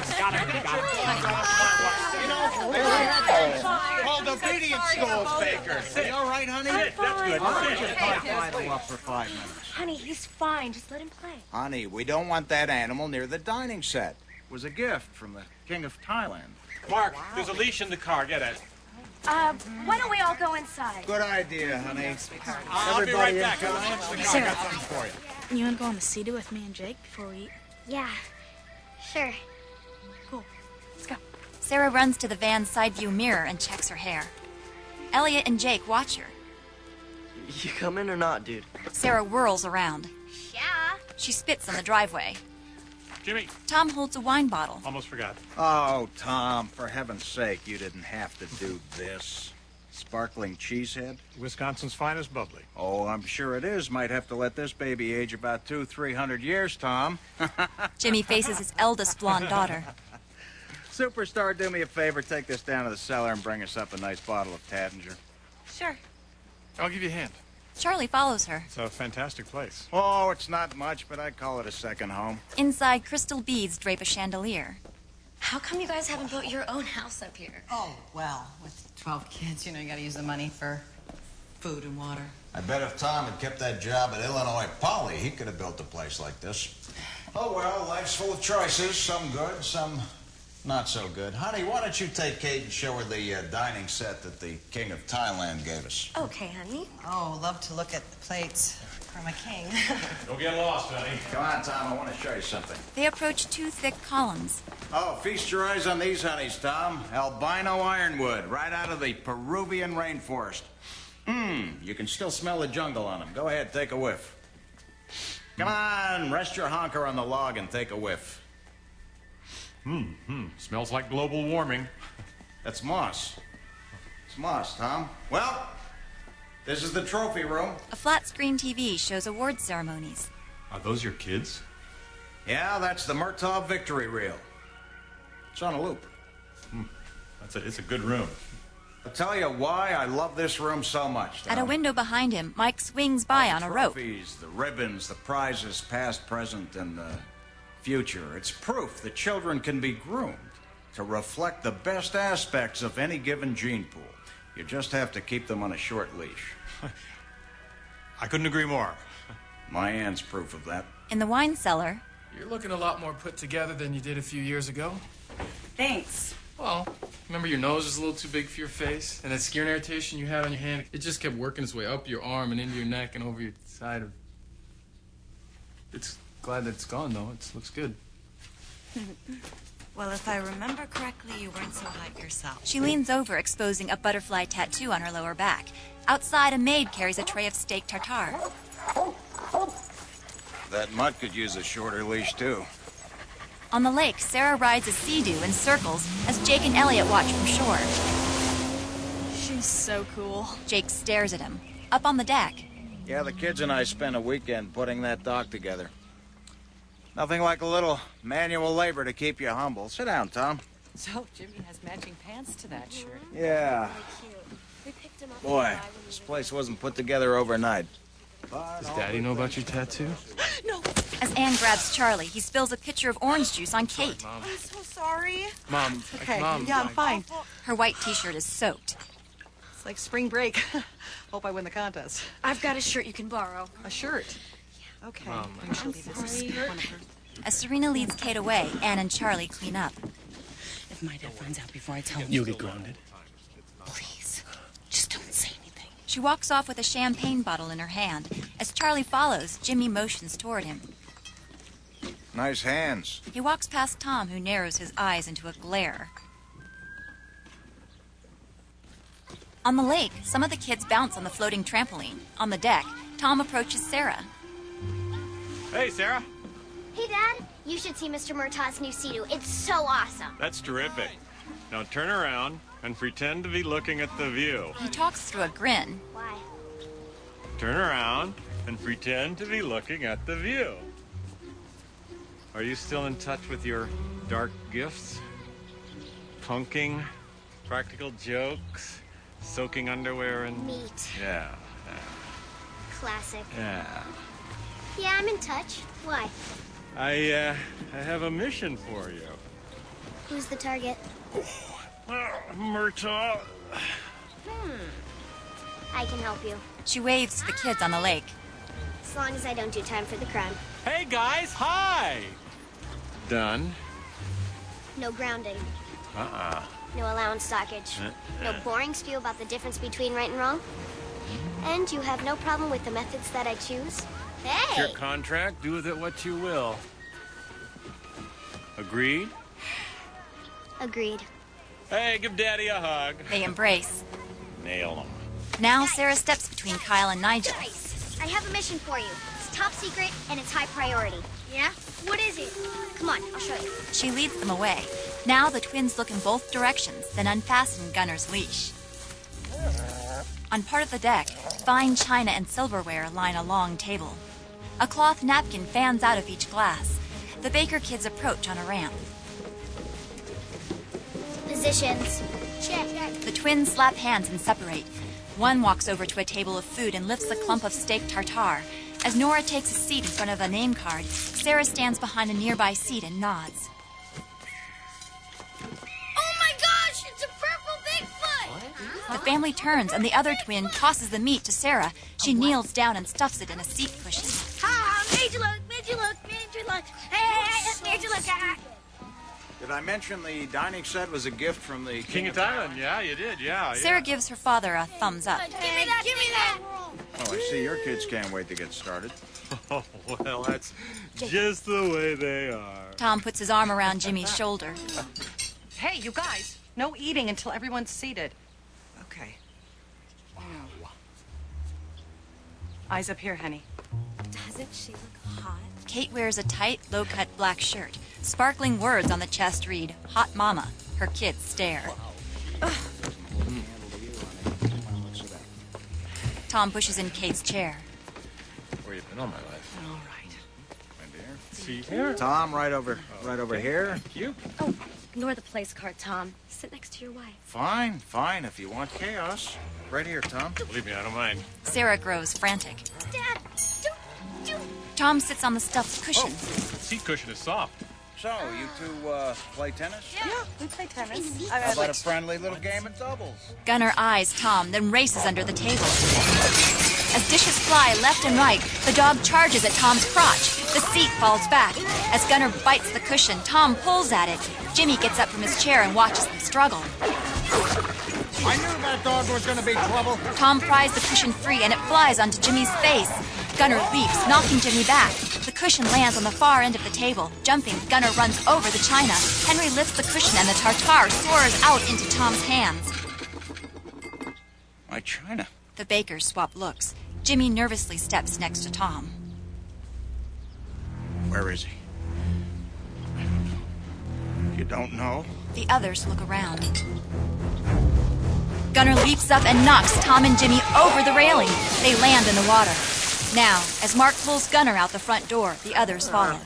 Called obedience schools, Baker. You all right, honey? That's good. Why don't you talk Nigel up for five minutes? Honey, he's fine. Just let him play. Honey, we don't want that animal near the dining set. It was a gift from the King of Thailand. Mark, there's a leash in the car. Get it. Uh, why don't we all go inside? Good idea, honey. I'll be right back. inside. I got something for you. You want to go on the Sea-Doo with me and Jake before we eat? Yeah, sure. Cool. Let's go. Sarah runs to the van's side view mirror and checks her hair. Elliot and Jake watch her. You coming or not, dude? Sarah whirls around. Yeah. She spits on the driveway. Jimmy. Tom holds a wine bottle. Almost forgot. Oh, Tom, for heaven's sake, you didn't have to do this. Sparkling cheesehead? Wisconsin's finest bubbly. Oh, I'm sure it is. Might have to let this baby age about two, three hundred years, Tom. Jimmy faces his eldest blonde daughter. Superstar, do me a favor. Take this down to the cellar and bring us up a nice bottle of Tattinger. Sure. I'll give you a hand. Charlie follows her. It's a fantastic place. Oh, it's not much, but I'd call it a second home. Inside, crystal beads drape a chandelier. How come you guys haven't built your own house up here? Oh, well, with twelve kids, you know, you gotta use the money for food and water. I bet if Tom had kept that job at Illinois Poly, he could have built a place like this. Oh, well, life's full of choices. Some good, some not so good. Honey, why don't you take Kate and show her the uh, dining set that the King of Thailand gave us? Okay, honey. Oh, love to look at the plates for my king. Don't get lost, honey. Come on, Tom. I want to show you something. They approach two thick columns. Oh, feast your eyes on these honeys, Tom. Albino ironwood, right out of the Peruvian rainforest. Mmm, you can still smell the jungle on them. Go ahead, take a whiff. Come on, rest your honker on the log and take a whiff. Hmm, hmm. Smells like global warming. That's moss. It's moss, Tom. Well, this is the trophy room. A flat-screen T V shows award ceremonies. Are those your kids? Yeah, that's the Murtaugh victory reel. It's on a loop. Hmm. That's a, it's a good room. I'll tell you why I love this room so much, Tom. At a window behind him, Mike swings by on a rope. The trophies, the ribbons, the prizes, past, present, and the future. It's proof that children can be groomed to reflect the best aspects of any given gene pool. You just have to keep them on a short leash. I couldn't agree more. My aunt's proof of that. In the wine cellar... You're looking a lot more put together than you did a few years ago. Thanks. Well, remember your nose was a little too big for your face? And that skin irritation you had on your hand, it just kept working its way up your arm and into your neck and over your side of... It's glad that it's gone, though. It looks good. Well, if I remember correctly, you weren't so hot yourself. She leans over, exposing a butterfly tattoo on her lower back. Outside, a maid carries a tray of steak tartare. That mutt could use a shorter leash, too. On the lake, Sarah rides a Sea-Doo in circles as Jake and Elliot watch from shore. She's so cool. Jake stares at him. Up on the deck. Yeah, the kids and I spent a weekend putting that dock together. Nothing like a little manual labor to keep you humble. Sit down, Tom. So, Jimmy has matching pants to that shirt. Yeah. Boy, this place wasn't put together overnight. Does Daddy know about your tattoo? No. As Anne grabs Charlie, he spills a pitcher of orange juice on Kate. Mom. I'm so sorry. Mom, Okay, Mom. yeah, I'm fine. Her white t-shirt is soaked. It's like spring break. Hope I win the contest. I've got a shirt you can borrow. A shirt? Okay. Mom, Usually this is one of her. As Serena leads Kate away, Anne and Charlie clean up. If my dad finds out before I tell him... You'll get grounded. Please, just don't say anything. She walks off with a champagne bottle in her hand. As Charlie follows, Jimmy motions toward him. Nice hands. He walks past Tom, who narrows his eyes into a glare. On the lake, some of the kids bounce on the floating trampoline. On the deck, Tom approaches Sarah. Hey, Sarah. Hey, Dad. You should see Mister Murtaugh's new Sea-Doo. It's so awesome. That's terrific. Now turn around and pretend to be looking at the view. He talks through a grin. Why? Turn around and pretend to be looking at the view. Are you still in touch with your dark gifts? Punking, practical jokes, soaking underwear and... Meat. Yeah, yeah, Classic. yeah. Yeah, I'm in touch. Why? I, uh, I have a mission for you. Who's the target? Murtaugh. Hmm. I can help you. She waves to the kids on the lake. As long as I don't do time for the crime. Hey, guys, hi! Done. No grounding. Uh-uh. No allowance stockage. No boring spew about the difference between right and wrong. And you have no problem with the methods that I choose. Hey! Your contract, do with it what you will. Agreed? Agreed. Hey, give Daddy a hug. They embrace. Nail him. Now Sarah steps between Kyle and Nigel. I have a mission for you. It's top secret and it's high priority. Yeah? What is it? Come on, I'll show you. She leads them away. Now the twins look in both directions, then unfasten Gunner's leash. On part of the deck, fine china and silverware line a long table. A cloth napkin fans out of each glass. The Baker kids approach on a ramp. Positions. Check. The twins slap hands and separate. One walks over to a table of food and lifts a clump of steak tartare. As Nora takes a seat in front of a name card, Sarah stands behind a nearby seat and nods. Oh my gosh, it's a purple Bigfoot! The family turns and the other twin tosses the meat to Sarah. She kneels down and stuffs it in a seat cushion. Ha! Made you look, made you look, made you look. Hey, made you look. Ah. Did I mention the dining set was a gift from the King of Thailand? Yeah, you did, yeah. Sarah yeah. gives her father a thumbs up. Give me that, give me that! Oh, I see your kids can't wait to get started. Oh, well, that's just the way they are. Tom puts his arm around Jimmy's shoulder. Hey, you guys. No eating until everyone's seated. Okay. Wow. Eyes up here, honey. Doesn't she look hot? Kate wears a tight, low-cut black shirt. Sparkling words on the chest read, Hot Mama. Her kids stare. Tom pushes in Kate's chair. Where you been all my life? All right. My dear. See here? Tom, right over, right over here. Thank you. Oh, Ignore the place card, Tom. Sit next to your wife. Fine, fine, if you want chaos. Right here, Tom. Believe me, I don't mind. Sarah grows frantic. Dad, don't, don't. Tom sits on the stuffed cushion. The seat cushion is soft. So, you two uh, play tennis? Yeah, we play tennis. How about a friendly little game of doubles? Gunnar eyes Tom, then races under the table. As dishes fly left and right, the dog charges at Tom's crotch. The seat falls back. As Gunnar bites the cushion, Tom pulls at it. Jimmy gets up from his chair and watches them struggle. I knew that dog was going to be trouble. Tom pries the cushion free and it flies onto Jimmy's face. Gunnar leaps, knocking Jimmy back. The cushion lands on the far end of the table. Jumping, Gunnar runs over the china. Henry lifts the cushion and the tartare soars out into Tom's hands. My china. The bakers swap looks. Jimmy nervously steps next to Tom. Where is he? I don't know. You don't know? The others look around. Gunnar leaps up and knocks Tom and Jimmy over the railing. They land in the water. Now, as Mark pulls Gunnar out the front door, the others follow.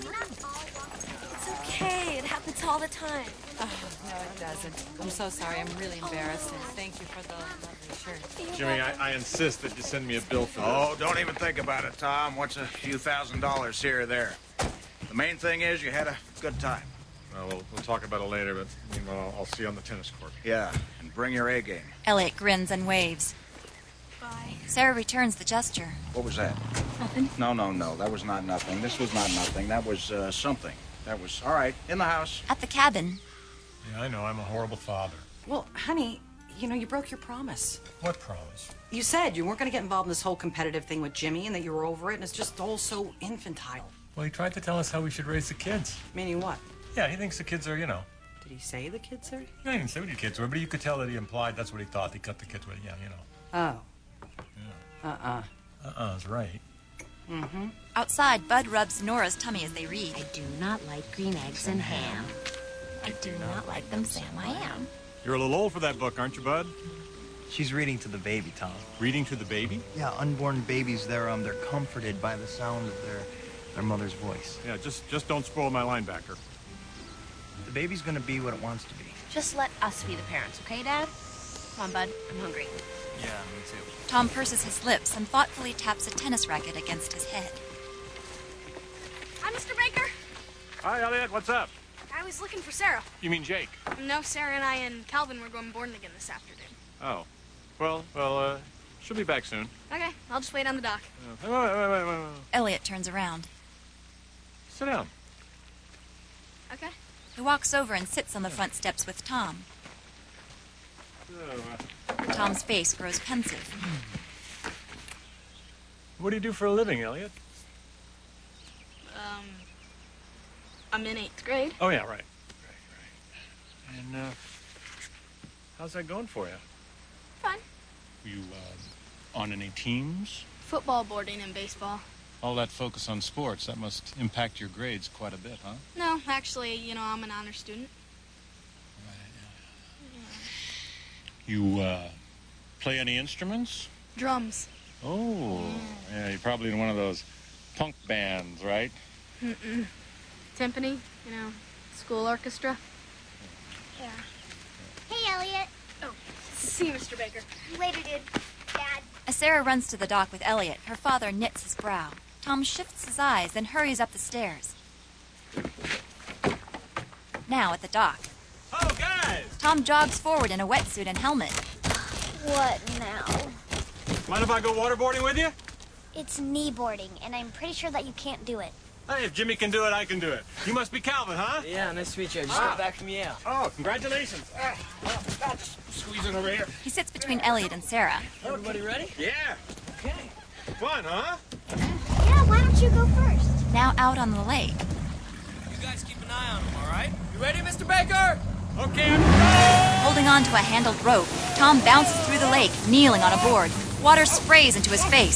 It's okay. It happens all the time. Oh, no, it doesn't. I'm so sorry. I'm really embarrassed. And thank you for the lovely shirt. Jimmy, I, I insist that you send me a bill for this. Oh, don't even think about it, Tom. What's a few thousand dollars here or there? The main thing is you had a good time. Well, we'll, we'll talk about it later, but meanwhile, I'll see you on the tennis court. Yeah, and bring your A game. Elliot grins and waves. Bye. Sarah returns the gesture. What was that? Nothing. No, no, no. That was not nothing. This was not nothing. That was uh, something. That was, all right, in the house. At the cabin. Yeah, I know. I'm a horrible father. Well, honey, you know, you broke your promise. What promise? You said you weren't going to get involved in this whole competitive thing with Jimmy and that you were over it, and it's just all so infantile. Well, he tried to tell us how we should raise the kids. Meaning what? Yeah, he thinks the kids are, you know. Did he say the kids are? No, he didn't say what the kids were, but you could tell that he implied that's what he thought. He cut the kids with, yeah, you know. Oh. Uh-uh. Uh-uh is right. Mm-hmm. Outside, Bud rubs Nora's tummy as they read. I do not like green eggs and ham. I do not like them, Sam. I am. You're a little old for that book, aren't you, Bud? She's reading to the baby, Tom. Reading to the baby? Yeah, unborn babies, they're, um, they're comforted by the sound of their, their mother's voice. Yeah, just, just don't spoil my linebacker. The baby's gonna be what it wants to be. Just let us be the parents, okay, Dad? Come on, Bud. I'm hungry. Yeah, me too. Tom purses his lips and thoughtfully taps a tennis racket against his head. Hi, Mister Baker. Hi, Elliot. What's up? I was looking for Sarah. You mean Jake? No, Sarah and I and Calvin were going boarding again this afternoon. Oh. Well, well, uh, she'll be back soon. Okay, I'll just wait on the dock. Uh, wait, wait, wait, wait, wait, wait. Elliot turns around. Sit down. Okay. He walks over and sits on the front steps with Tom. So, uh, Tom's face grows pensive. What do you do for a living, Elliot? Um, I'm in eighth grade. Oh, yeah, right. Right, right. And, uh, how's that going for you? Fine. You, uh, on any teams? Football, boarding, and baseball. All that focus on sports, that must impact your grades quite a bit, huh? No, actually, you know, I'm an honor student. You, uh, play any instruments? Drums. Oh, yeah, you're probably in one of those punk bands, right? Mm-mm. Timpani, you know, school orchestra. Yeah. Hey, Elliot. Oh, see you, Mister Baker. Later, dude. Dad. As Sarah runs to the dock with Elliot, her father knits his brow. Tom shifts his eyes, then hurries up the stairs. Now at the dock. Oh, guys! Tom jogs forward in a wetsuit and helmet. What now? Mind if I go waterboarding with you? It's kneeboarding, and I'm pretty sure that you can't do it. Hey, if Jimmy can do it, I can do it. You must be Calvin, huh? Yeah, nice to meet you. I just Ah. got back from Yale. Oh, congratulations. Ah, well, I'll just squeeze in over here. He sits between Elliot and Sarah. Everybody ready? Yeah. Okay. Fun, huh? Yeah, why don't you go first? Now out on the lake. You guys keep an eye on him, all right? You ready, Mister Baker? Okay, I'm ready. Holding on to a handled rope, Tom bounces through the lake, kneeling on a board. Water sprays into his face.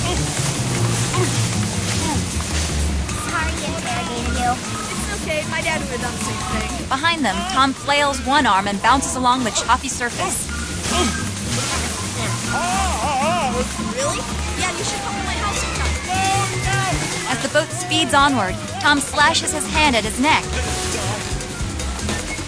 Sorry, interrogating you. It's okay. My dad would have done the same thing. Behind them, Tom flails one arm and bounces along the choppy surface. Really? Yeah, you should come to my house sometime. As the boat speeds onward, Tom slashes his hand at his neck.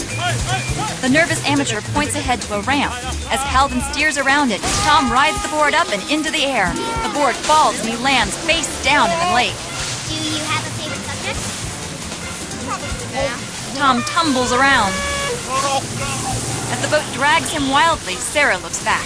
The nervous amateur points ahead to a ramp. As Calvin steers around it, Tom rides the board up and into the air. The board falls and he lands face down in the lake. Do you have a favorite subject? Probably math. Tom tumbles around. As the boat drags him wildly, Sarah looks back.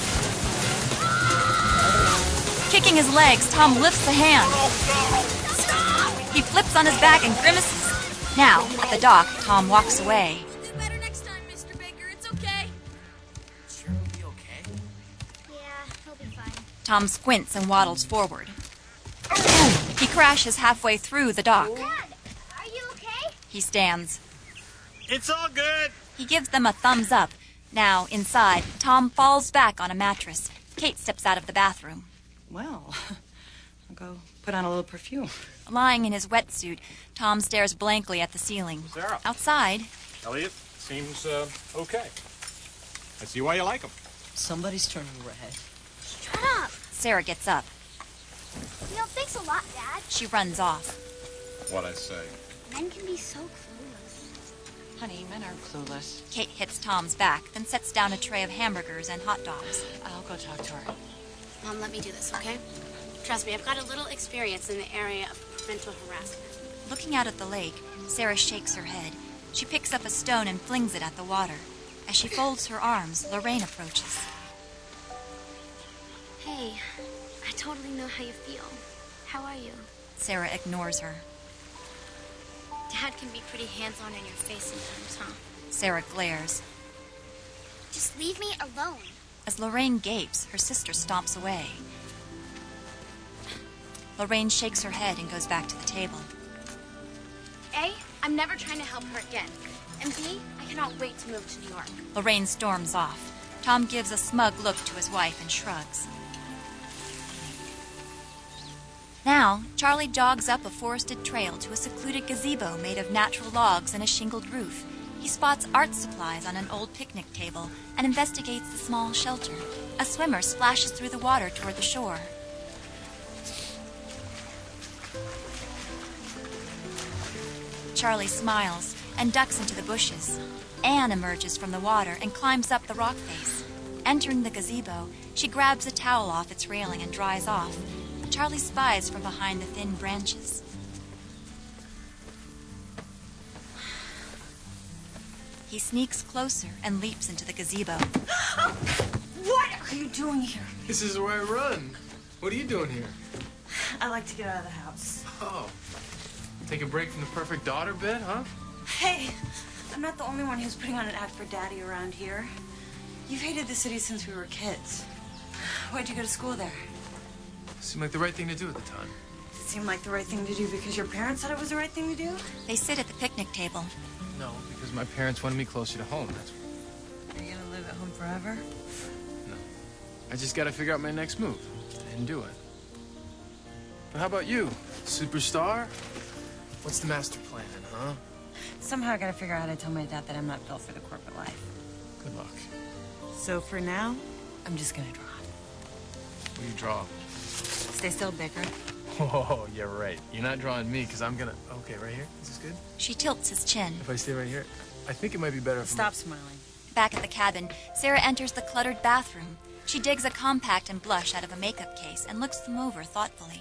Kicking his legs, Tom lifts the hand. He flips on his back and grimaces. Now, at the dock, Tom walks away. Do better next time, Mister Baker. It's okay. Sure he'll be okay. Yeah, he'll be fine. Tom squints and waddles forward. He crashes halfway through the dock. Dad, are you okay? He stands. It's all good. He gives them a thumbs up. Now, inside, Tom falls back on a mattress. Kate steps out of the bathroom. Well, I'll go put on a little perfume. Lying in his wetsuit, Tom stares blankly at the ceiling. Sarah. Outside, Elliot, seems uh, okay. I see why you like him. Somebody's turning red. Shut up. Sarah gets up. You know, thanks a lot, Dad. She runs off. What'd I say? Men can be so clueless. Honey, men aren't clueless. Kate hits Tom's back, then sets down a tray of hamburgers and hot dogs. I'll go talk to her. Mom, let me do this, okay? Trust me, I've got a little experience in the area of parental harassment. Looking out at the lake, Sarah shakes her head. She picks up a stone and flings it at the water. As she folds her arms, Lorraine approaches. Hey, I totally know how you feel. How are you? Sarah ignores her. Dad can be pretty hands-on in your face sometimes, huh? Sarah glares. Just leave me alone. As Lorraine gapes, her sister stomps away. Lorraine shakes her head and goes back to the table. A, I'm never trying to help her again. And B, I cannot wait to move to New York. Lorraine storms off. Tom gives a smug look to his wife and shrugs. Now, Charlie jogs up a forested trail to a secluded gazebo made of natural logs and a shingled roof. He spots art supplies on an old picnic table and investigates the small shelter. A swimmer splashes through the water toward the shore. Charlie smiles and ducks into the bushes. Anne emerges from the water and climbs up the rock face. Entering the gazebo, she grabs a towel off its railing and dries off. Charlie spies from behind the thin branches. He sneaks closer and leaps into the gazebo. What are you doing here? This is where I run. What are you doing here? I like to get out of the house. Oh. Take a break from the perfect daughter bit, huh? Hey, I'm not the only one who's putting on an act for Daddy around here. You've hated the city since we were kids. Why'd you go to school there? Seemed like the right thing to do at the time. Does it seem like the right thing to do because your parents said it was the right thing to do? They sit at the picnic table. No, because my parents wanted me closer to home, that's why. Are you gonna live at home forever? No. I just gotta figure out my next move and do it. But how about you? Superstar? What's the master plan, huh? Somehow I gotta figure out how to tell my dad that I'm not built for the corporate life. Good luck. So for now, I'm just gonna draw. What do you draw? Stay still, Baker. Oh, yeah, right. You're not drawing me, because I'm gonna... Okay, right here? Is this good? She tilts his chin. If I stay right here? I think it might be better if Stop I'm... smiling. Back at the cabin, Sarah enters the cluttered bathroom. She digs a compact and blush out of a makeup case and looks them over thoughtfully.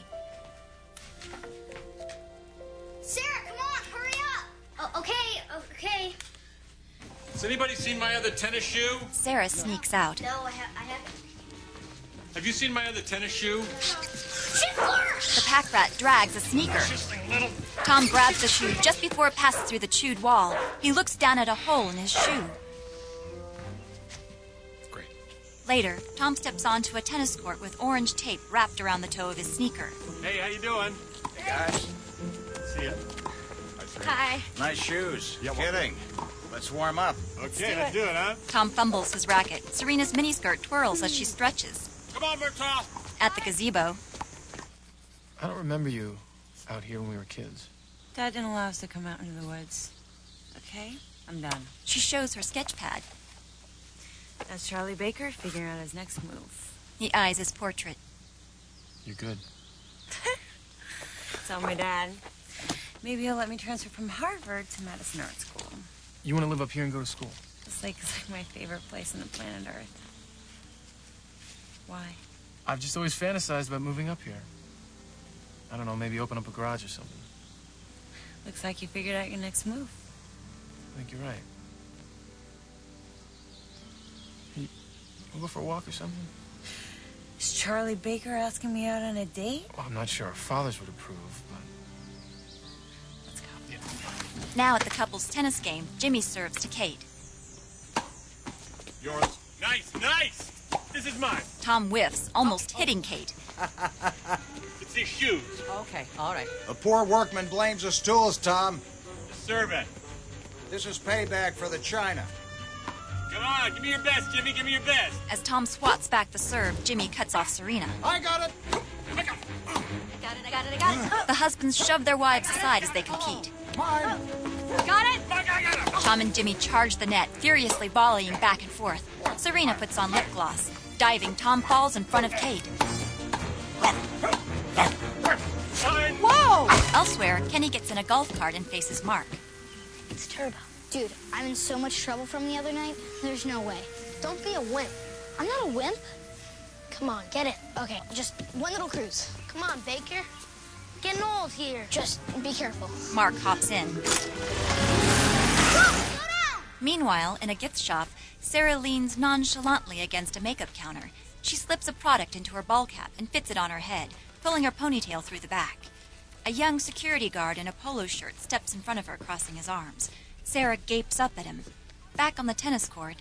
Sarah, come on, hurry up. Oh, okay, okay. Has anybody seen my other tennis shoe? Sarah sneaks out. No, I, ha I haven't. Have you seen my other tennis shoe? The pack rat drags a sneaker. Tom grabs the shoe just before it passes through the chewed wall. He looks down at a hole in his shoe. Great. Later, Tom steps onto a tennis court with orange tape wrapped around the toe of his sneaker. Hey, how you doing? Hey, guys. See ya. Hi. Nice shoes. Yeah, Kidding. Let's warm up. Okay, let's do it, huh? Tom fumbles his racket. Serena's miniskirt twirls as she stretches. Come on, Murtaugh. At the gazebo, I don't remember you out here when we were kids. Dad didn't allow us to come out into the woods. Okay, I'm done. she shows her sketch pad. That's Charlie Baker figuring out his next move. He eyes his portrait. You're good. Tell my dad. Maybe he'll let me transfer from Harvard to Madison Art School. You want to live up here and go to school? This lake is like my favorite place on the planet Earth. Why? I've just always fantasized about moving up here. I don't know, maybe open up a garage or something. Looks like you figured out your next move. I think you're right. Hey, we'll go for a walk or something? Is Charlie Baker asking me out on a date? Well, I'm not sure our fathers would approve, but... Let's go. Yeah. Now at the couple's tennis game, Jimmy serves to Kate. Yours. Nice, nice! This is mine. Tom whiffs, almost hitting Kate. It's these shoes. Okay, all right. The poor workman blames his tools, Tom. Serve it. This is payback for the china. Come on, give me your best, Jimmy, give me your best. As Tom swats back the serve, Jimmy cuts off Serena. I got it. I got it, I got it, I got it. The husbands shove their wives aside as they compete. Mine. Got it? Tom and Jimmy charge the net, furiously volleying back and forth. Serena puts on lip gloss. Diving, Tom falls in front of Kate. Whoa! Elsewhere, Kenny gets in a golf cart and faces Mark. It's Turbo. Dude, I'm in so much trouble from the other night. There's no way. Don't be a wimp. I'm not a wimp. Come on, get it. Okay, just one little cruise. Come on, Baker. Getting old here. Just be careful. Mark hops in. Meanwhile, in a gift shop, Sarah leans nonchalantly against a makeup counter. She slips a product into her ball cap and fits it on her head, pulling her ponytail through the back. A young security guard in a polo shirt steps in front of her, crossing his arms. Sarah gapes up at him. Back on the tennis court.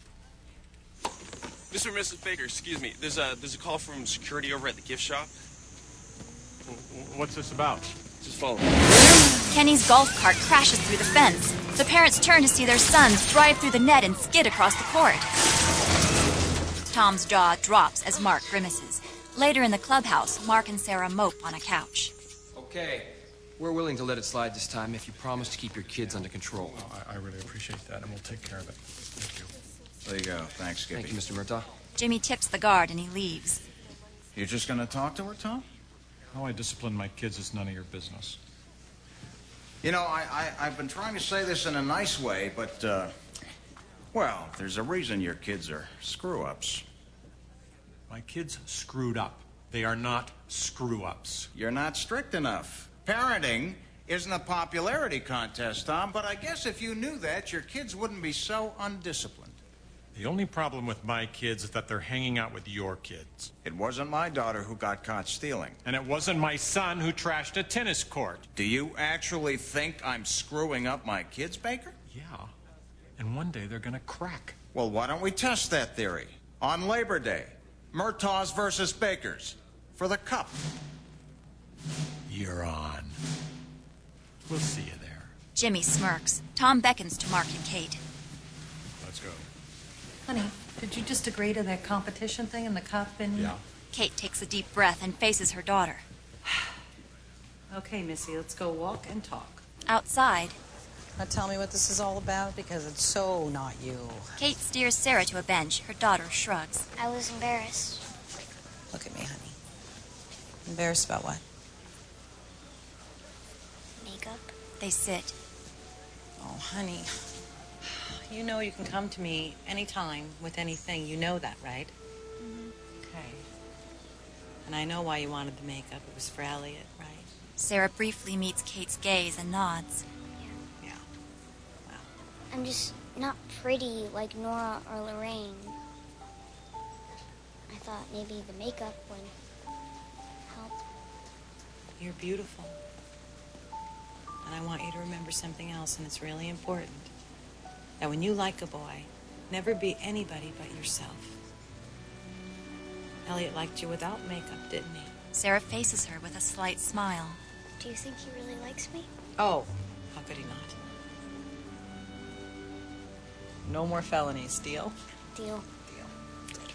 Mister and Missus Baker, excuse me. There's a there's a call from security over at the gift shop. What's this about? Just follow me. Kenny's golf cart crashes through the fence. The parents turn to see their sons drive through the net and skid across the court. Tom's jaw drops as Mark grimaces. Later in the clubhouse, Mark and Sarah mope on a couch. Okay. We're willing to let it slide this time if you promise to keep your kids under control. Oh, I, I really appreciate that, and we'll take care of it. Thank you. There you go. Thanks, Skippy. Thank you, Mister Murtaugh. Jimmy tips the guard and he leaves. You just gonna talk to her, Tom? How I discipline my kids is none of your business. You know, I, I, I've been trying to say this in a nice way, but, uh, well, there's a reason your kids are screw-ups. My kids screwed up. They are not screw-ups. You're not strict enough. Parenting isn't a popularity contest, Tom, but I guess if you knew that, your kids wouldn't be so undisciplined. The only problem with my kids is that they're hanging out with your kids. It wasn't my daughter who got caught stealing. And it wasn't my son who trashed a tennis court. Do you actually think I'm screwing up my kids, Baker? Yeah. And one day they're gonna crack. Well, why don't we test that theory? On Labor Day, Murtaugh's versus Baker's. For the cup. You're on. We'll see you there. Jimmy smirks. Tom beckons to Mark and Kate. Let's go. Honey, did you just agree to that competition thing in the cup? And yeah. Kate takes a deep breath and faces her daughter. Okay, Missy, let's go walk and talk. Outside. Now tell me what this is all about, because it's so not you. Kate steers Sarah to a bench. Her daughter shrugs. I was embarrassed. Look at me, honey. Embarrassed about what? Makeup. They sit. Oh, honey. You know you can come to me anytime with anything. You know that, right? Mm-hmm. Okay. And I know why you wanted the makeup. It was for Elliot, right? Sarah briefly meets Kate's gaze and nods. Yeah. Yeah. Wow. I'm just not pretty like Nora or Lorraine. I thought maybe the makeup would help. You're beautiful. And I want you to remember something else, and it's really important. That when you like a boy, never be anybody but yourself. Elliot liked you without makeup, didn't he? Sarah faces her with a slight smile. Do you think he really likes me? Oh, how could he not? No more felonies, deal? Deal. Deal. Good.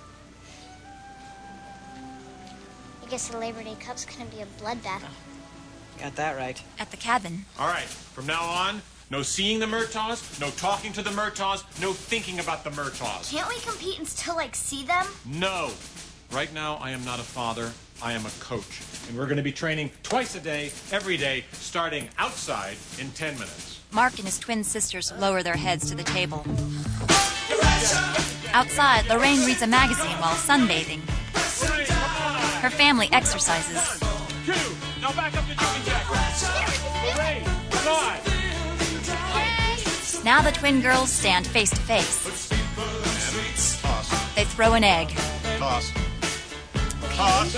I guess the Labor Day Cup's gonna be a bloodbath. Oh, got that right. At the cabin. All right, from now on, no seeing the Murtaughs, no talking to the Murtaughs, no thinking about the Murtaughs. Can't we compete and still, like, see them? No. Right now, I am not a father. I am a coach. And we're going to be training twice a day, every day, starting outside in ten minutes. Mark and his twin sisters lower their heads to the table. Outside, Lorraine reads a magazine while sunbathing. Her family exercises. Two. Now back up to jumping jacks. Lorraine, come on. Now the twin girls stand face to face. Toss. They throw an egg. Toss. Toss.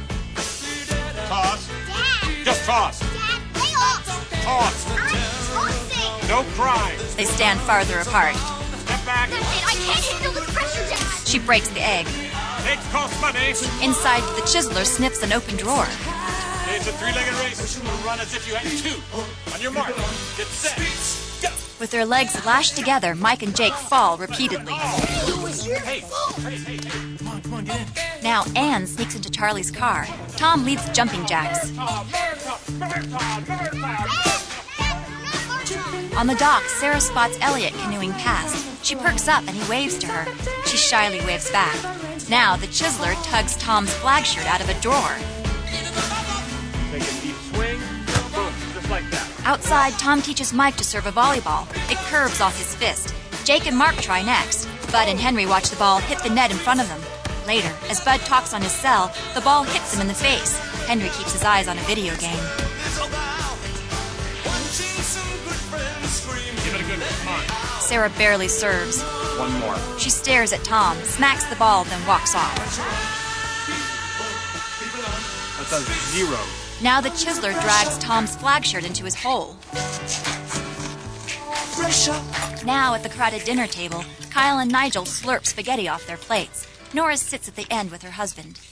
Toss. Just toss. Toss. No crying. They stand farther apart. Step back. I can't handle this pressure, Dad. She breaks the egg. Eggs cost money. Inside, the chiseler sniffs an open drawer. It's a three-legged race. Run as if you had two. On your mark. Get set. Go. With their legs lashed together, Mike and Jake fall repeatedly. Hey, hey, hey, hey. Come on, come on, get in. Now Anne sneaks into Charlie's car. Tom leads jumping jacks. On the dock, Sarah spots Elliot canoeing past. She perks up and he waves to her. She shyly waves back. Now the chiseler tugs Tom's flag shirt out of a drawer. Take a deep swing. Boom, just like that. Outside, Tom teaches Mike to serve a volleyball. It curves off his fist. Jake and Mark try next. Bud and Henry watch the ball hit the net in front of them. Later, as Bud talks on his cell, the ball hits him in the face. Henry keeps his eyes on a video game. Give it a good one. Come on. Sarah barely serves. One more. She stares at Tom, smacks the ball, then walks off. That's a zero. Now the chiseler drags Tom's flag shirt into his hole. Now at the crowded dinner table, Kyle and Nigel slurp spaghetti off their plates. Nora sits at the end with her husband.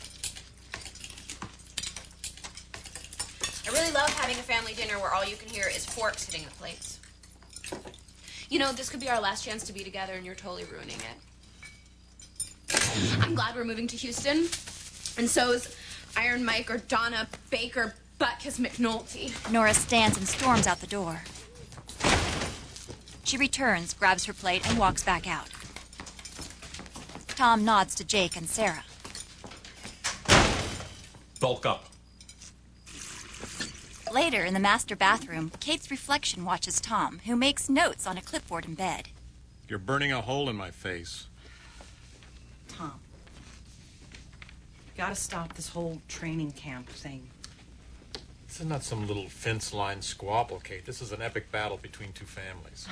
I really love having a family dinner where all you can hear is forks hitting the plates. You know, this could be our last chance to be together, and you're totally ruining it. I'm glad we're moving to Houston, and so is Iron Mike or Donna Baker Butkus McNulty. Nora stands and storms out the door. She returns, grabs her plate, and walks back out. Tom nods to Jake and Sarah. Bulk up. Later, in the master bathroom, Kate's reflection watches Tom, who makes notes on a clipboard in bed. You're burning a hole in my face. Tom, you gotta stop this whole training camp thing. This is not some little fence line squabble, Kate. This is an epic battle between two families.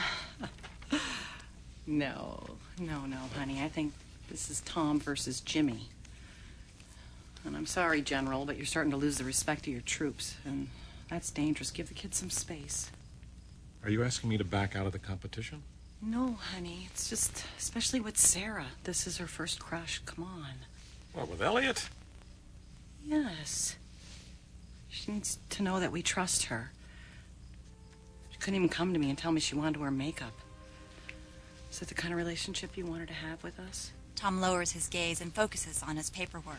No, no, no, honey. I think this is Tom versus Jimmy. And I'm sorry, General, but you're starting to lose the respect of your troops. And that's dangerous. Give the kids some space. Are you asking me to back out of the competition? No, honey. It's just, especially with Sarah. This is her first crush. Come on. What, with Elliot? Yes. She needs to know that we trust her. She couldn't even come to me and tell me she wanted to wear makeup. Is that the kind of relationship you want her to have with us? Tom lowers his gaze and focuses on his paperwork.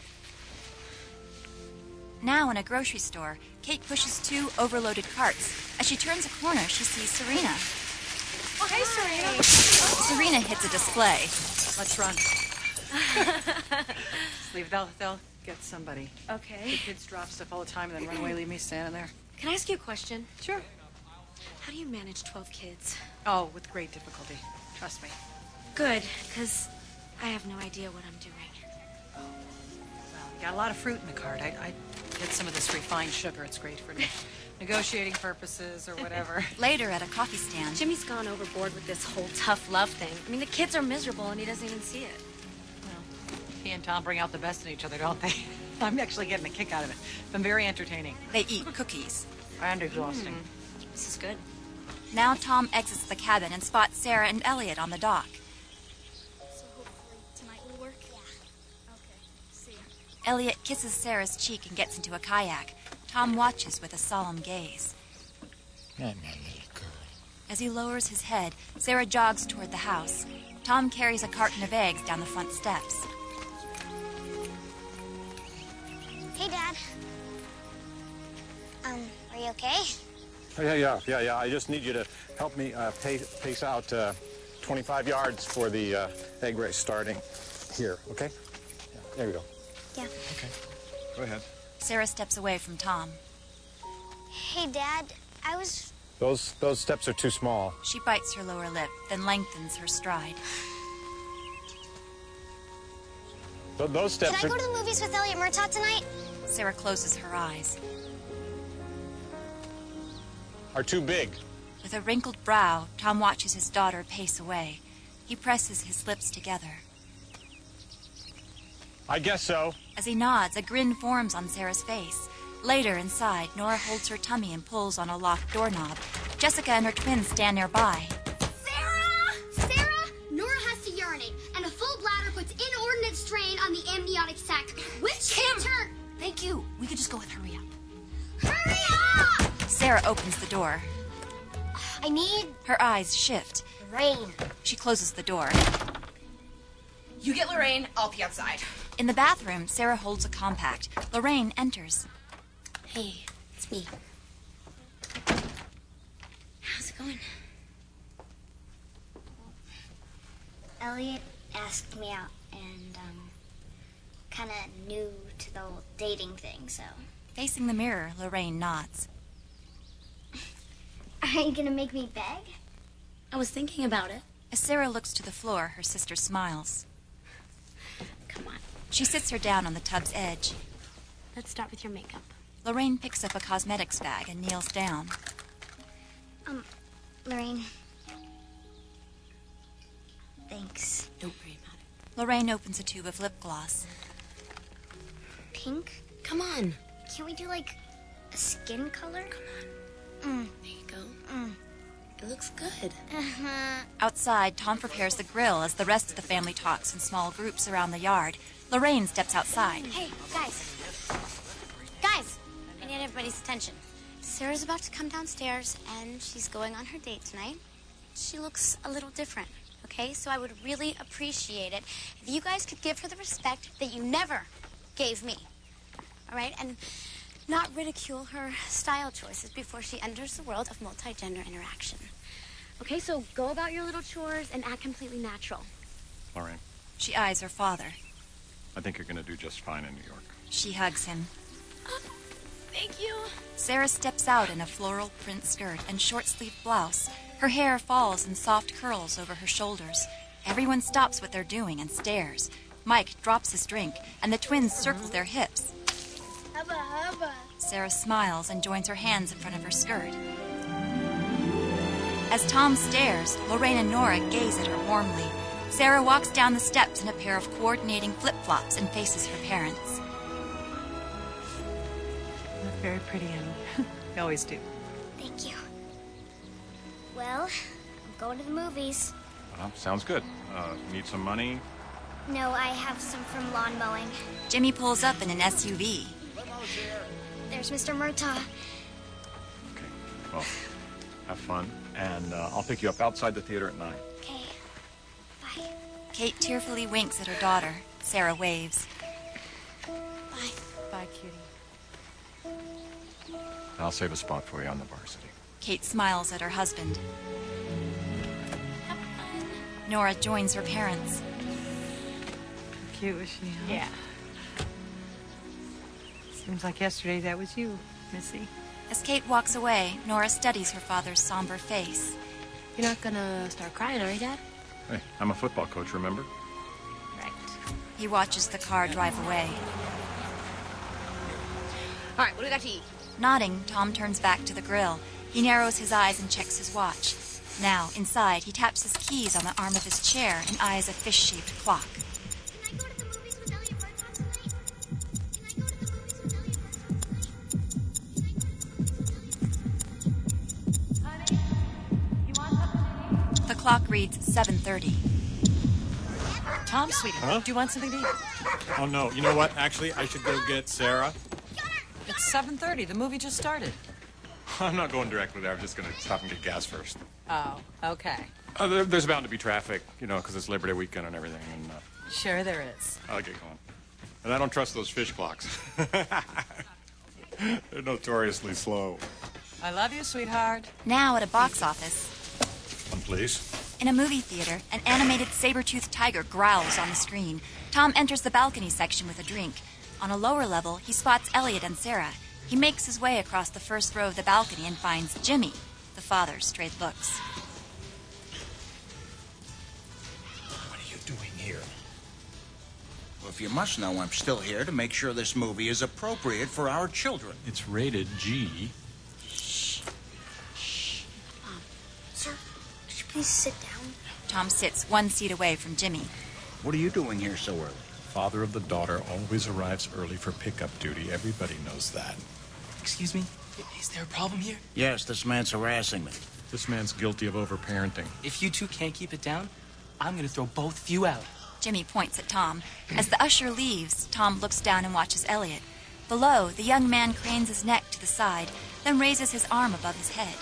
Now in a grocery store, Kate pushes two overloaded carts. As she turns a corner, she sees Serena. Oh, hey, Serena. Serena hits a display. Let's run. Leave. They'll, they'll get somebody. Okay. The kids drop stuff all the time and then run away, leave me standing there. Can I ask you a question? Sure. How do you manage twelve kids? Oh, with great difficulty. Trust me. Good, because I have no idea what I'm doing. Well, you got a lot of fruit in the cart. I, I get some of this refined sugar. It's great for ne- negotiating purposes or whatever. Later at a coffee stand, Jimmy's gone overboard with this whole tough love thing. I mean, the kids are miserable and he doesn't even see it. Well, he and Tom bring out the best in each other, don't they? I'm actually getting a kick out of it. It's been very entertaining. They eat cookies. And exhausting. Mm, this is good. Now Tom exits the cabin and spots Sarah and Elliot on the dock. So hopefully tonight will work? Yeah. Okay. See ya. Elliot kisses Sarah's cheek and gets into a kayak. Tom watches with a solemn gaze. Oh, my little girl. As he lowers his head, Sarah jogs toward the house. Tom carries a carton of eggs down the front steps. Hey, Dad. Um, are you okay? Yeah, yeah, yeah, yeah. I just need you to help me uh, pace, pace out uh, twenty-five yards for the uh, egg race starting here, okay? Yeah, there we go. Yeah. Okay. Go ahead. Sarah steps away from Tom. Hey, Dad. I was... Those, those steps are too small. She bites her lower lip, then lengthens her stride. Th- those steps Can I are... go to the movies with Elliot Murtaugh tonight? Sarah closes her eyes. are too big. With a wrinkled brow, Tom watches his daughter pace away. He presses his lips together. I guess so. As he nods, a grin forms on Sarah's face. Later, inside, Nora holds her tummy and pulls on a locked doorknob. Jessica and her twins stand nearby. Sarah! Sarah! Nora has to urinate, and a full bladder puts inordinate strain on the amniotic sac, which in turn... Thank you. We could just go with hurry up. Hurry up! Sarah opens the door. I need... Her eyes shift. Rain. She closes the door. You get Lorraine, I'll be outside. In the bathroom, Sarah holds a compact. Lorraine enters. Hey, it's me. How's it going? Elliot asked me out, and, um, kind of new to the whole dating thing, so... Facing the mirror, Lorraine nods. Are you gonna make me beg? I was thinking about it. As Sarah looks to the floor, her sister smiles. Come on. She sits her down on the tub's edge. Let's start with your makeup. Lorraine picks up a cosmetics bag and kneels down. Um, Lorraine. Thanks. Don't worry about it. Lorraine opens a tube of lip gloss. Pink? Come on. Can't we do, like, a skin color? Come on. Mm. There you go. Mm. It looks good. Uh-huh. Outside, Tom prepares the grill as the rest of the family talks in small groups around the yard. Lorraine steps outside. Hey, guys. Guys, I need everybody's attention. Sarah's about to come downstairs, and she's going on her date tonight. She looks a little different, okay? So I would really appreciate it if you guys could give her the respect that you never gave me, all right? And not ridicule her style choices before she enters the world of multi-gender interaction. Okay, so go about your little chores and act completely natural. Lorraine, She eyes her father. I think you're going to do just fine in New York. She hugs him. Thank you. Sarah steps out in a floral print skirt and short-sleeved blouse. Her hair falls in soft curls over her shoulders. Everyone stops what they're doing and stares. Mike drops his drink, and the twins circle their hips. Hubba, hubba. Sarah smiles and joins her hands in front of her skirt. As Tom stares, Lorraine and Nora gaze at her warmly. Sarah walks down the steps in a pair of coordinating flip-flops and faces her parents. You look very pretty, Annie. You always do. Thank you. Well, I'm going to the movies. Uh, sounds good. Uh, need some money? No, I have some from lawn mowing. Jimmy pulls up in an S U V. There's Mister Murtaugh. Okay. Well, have fun. And uh, I'll pick you up outside the theater at nine. Okay. Bye. Kate tearfully winks at her daughter. Sarah waves. Bye. Bye, cutie. I'll save a spot for you on the varsity. Kate smiles at her husband. Nora joins her parents. How cute was she, huh? Yeah. Seems like yesterday that was you, Missy. As Kate walks away, Nora studies her father's somber face. You're not gonna start crying, are you, Dad? Hey, I'm a football coach, remember? Right. He watches the car drive away. All right, what do we got to eat? Nodding, Tom turns back to the grill. He narrows his eyes and checks his watch. Now, inside, he taps his keys on the arm of his chair and eyes a fish-shaped clock. Can I go to the movies with Elliot Murtaugh tonight? Can I go to the movies with Elliot Murtaugh tonight? The clock reads seven thirty. Tom, sweetie, Huh? do you want something to eat? Oh, no. You know what? Actually, I should go get Sarah. It's seven thirty. The movie just started. I'm not going directly there. I'm just going to stop and get gas first. Oh, okay. Uh, there, there's bound to be traffic, you know, because it's Labor Day weekend and everything. And uh, Sure there is. I'll get going. And I don't trust those fish clocks. They're notoriously slow. I love you, sweetheart. Now at a box office. One, please. In a movie theater, an animated saber-toothed tiger growls on the screen. Tom enters the balcony section with a drink. On a lower level, he spots Elliot and Sarah. He makes his way across the first row of the balcony and finds Jimmy. The father's straight looks. What are you doing here? Well, if you must know, I'm still here to make sure this movie is appropriate for our children. It's rated G. Mom, sir, could you please sit down? Tom sits one seat away from Jimmy. What are you doing here so early? Father of the daughter always arrives early for pickup duty. Everybody knows that. Excuse me? Is there a problem here? Yes, this man's harassing me. This man's guilty of overparenting. If you two can't keep it down, I'm gonna throw both of you out. Jimmy points at Tom. As the usher leaves, Tom looks down and watches Elliot. Below, the young man cranes his neck to the side, then raises his arm above his head.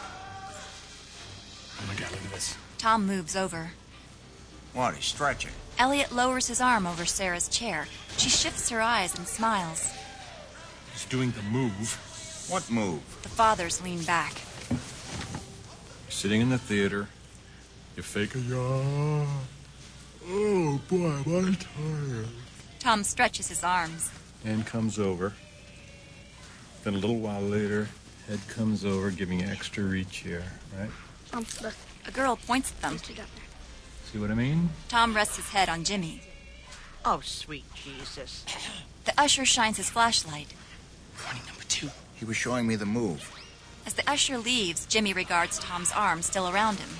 Oh my God, look at this. Tom moves over. What, he's stretching? Elliot lowers his arm over Sarah's chair. She shifts her eyes and smiles. He's doing the move. What move? The fathers lean back. You're sitting in the theater. You fake a yawn. Oh, boy, am I tired. Tom stretches his arms. Hand comes over. Then a little while later, head comes over, giving you extra reach here, right? Mom, look. A girl points at them. See what I mean? Tom rests his head on Jimmy. Oh, sweet Jesus. The usher shines his flashlight. Warning number two. He was showing me the move. As the usher leaves, Jimmy regards Tom's arm still around him.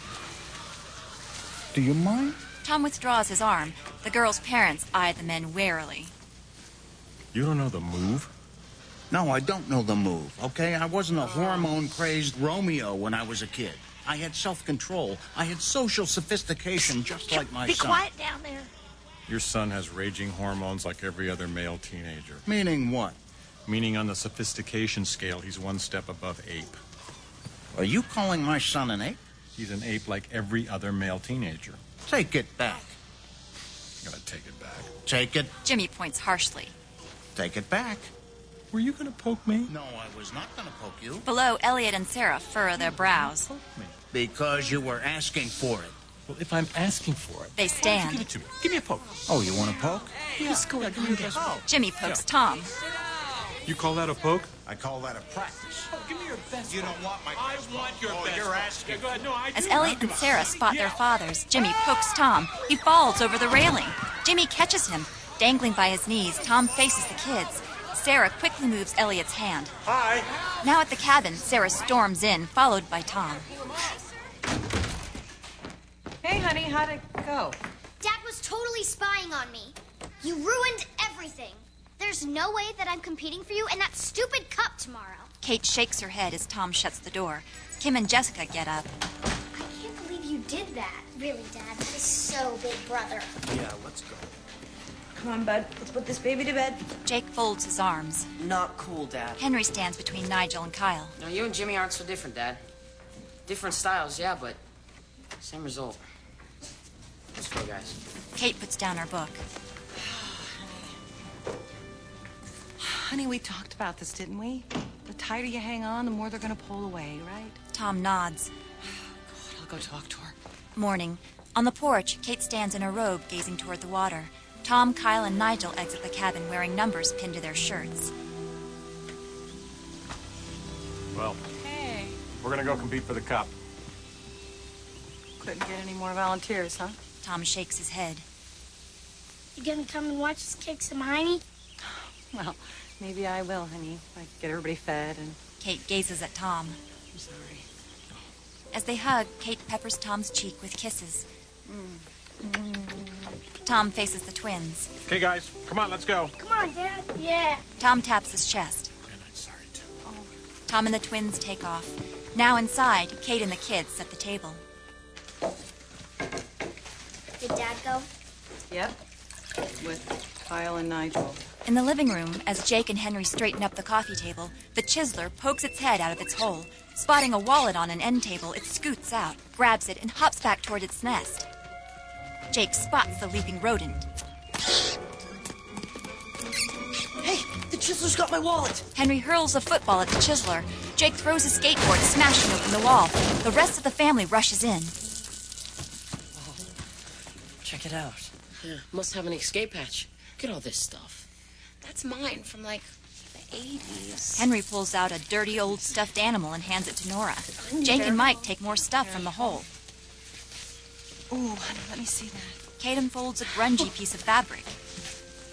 Do you mind? Tom withdraws his arm. The girl's parents eye the men warily. You don't know the move? No, I don't know the move, okay? I wasn't a hormone-crazed Romeo when I was a kid. I had self-control. I had social sophistication just like my Be son. Be quiet down there. Your son has raging hormones like every other male teenager. Meaning what? Meaning on the sophistication scale, he's one step above ape. Are you calling my son an ape? He's an ape like every other male teenager. Take it back. You gotta take it back. Take it. Jimmy points harshly. Take it back. Were you gonna poke me? No, I was not gonna poke you. Below, Elliot and Sarah furrow their brows. Because you were asking for it. Well, if I'm asking for it, they stand. Give it to me. Give me a poke. Oh, you want a poke? Yes, go ahead. Give me your best poke. Jimmy pokes Tom. You call that a poke? I call that a practice. Oh, give me your best. You don't want my I best want poke. your oh, best. You're asking. Yeah, go ahead. No, I As do. Elliot and Sarah spot their fathers, Jimmy pokes Tom. He falls over the railing. Jimmy catches him. Dangling by his knees, Tom faces the kids. Sarah quickly moves Elliot's hand. Hi. Now at the cabin, Sarah storms in, followed by Tom. Hey, honey, how'd it go? Dad was totally spying on me. You ruined everything. There's no way that I'm competing for you in that stupid cup tomorrow. Kate shakes her head as Tom shuts the door. Kim and Jessica get up. I can't believe you did that. Really, Dad, that is so big, brother. Yeah, let's go. Come on, bud. Let's put this baby to bed. Jake folds his arms. Not cool, Dad. Henry stands between Nigel and Kyle. Now, you and Jimmy aren't so different, Dad. Different styles, yeah, but same result. Let's go, guys. Kate puts down her book. Honey, we talked about this, didn't we? The tighter you hang on, the more they're gonna pull away, right? Tom nods. God, I'll go talk to her. Morning. On the porch, Kate stands in her robe, gazing toward the water. Tom, Kyle, and Nigel exit the cabin wearing numbers pinned to their shirts. Well, Hey. we're gonna go compete for the cup. Couldn't get any more volunteers, huh? Tom shakes his head. You gonna come and watch us kick some hiney? Well, maybe I will, honey. Like, get everybody fed and... Kate gazes at Tom. I'm sorry. As they hug, Kate peppers Tom's cheek with kisses. Mm. Tom faces the twins. Okay, guys, come on, let's go. Come on, Dad. Yeah. Tom taps his chest. And I'm sorry, too. Tom and the twins take off. Now inside, Kate and the kids set the table. Did Dad go? Yep. With Kyle and Nigel. In the living room, as Jake and Henry straighten up the coffee table, the chiseler pokes its head out of its hole. Spotting a wallet on an end table, it scoots out, grabs it, and hops back toward its nest. Jake spots the leaping rodent. Hey, the chiseler's got my wallet! Henry hurls a football at the chiseler. Jake throws his skateboard, smashing open the wall. The rest of the family rushes in. Check it out. Yeah, must have an escape hatch. Look at all this stuff. That's mine from, like, the eighties. Henry pulls out a dirty old stuffed animal and hands it to Nora. Jake and Mike take more stuff from the hole. Ooh, honey, let me see that. Kate unfolds a grungy piece of fabric.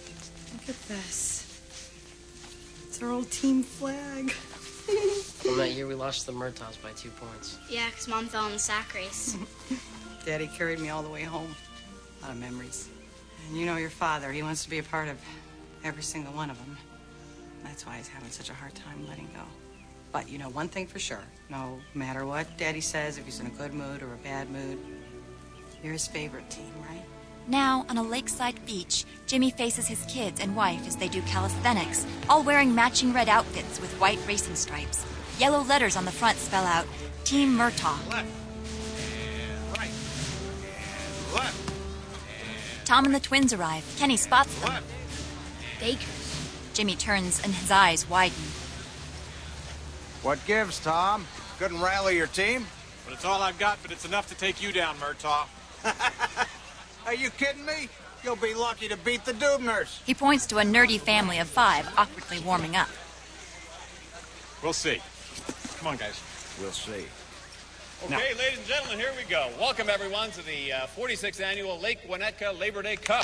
Look at this. It's our old team flag. Well, that year we lost to the Murtaughs by two points. Yeah, because Mom fell in the sack race. Daddy carried me all the way home. A lot of memories. And you know your father. He wants to be a part of every single one of them. That's why he's having such a hard time letting go. But you know one thing for sure. No matter what Daddy says, if he's in a good mood or a bad mood, you're his favorite team, right? Now, on a lakeside beach, Jimmy faces his kids and wife as they do calisthenics, all wearing matching red outfits with white racing stripes. Yellow letters on the front spell out, Team Murtaugh. Left. And right. And left. Tom and the twins arrive. Kenny spots them. Left. Bakers. Jimmy turns and his eyes widen. What gives, Tom? Couldn't rally your team? But it's all I've got, but it's enough to take you down, Murtaugh. Are you kidding me? You'll be lucky to beat the Dubners. He points to a nerdy family of five awkwardly warming up. We'll see. Come on, guys. We'll see. Okay, Now. ladies and gentlemen, here we go. Welcome, everyone, to the uh, forty-sixth Annual Lake Winnetka Labor Day Cup.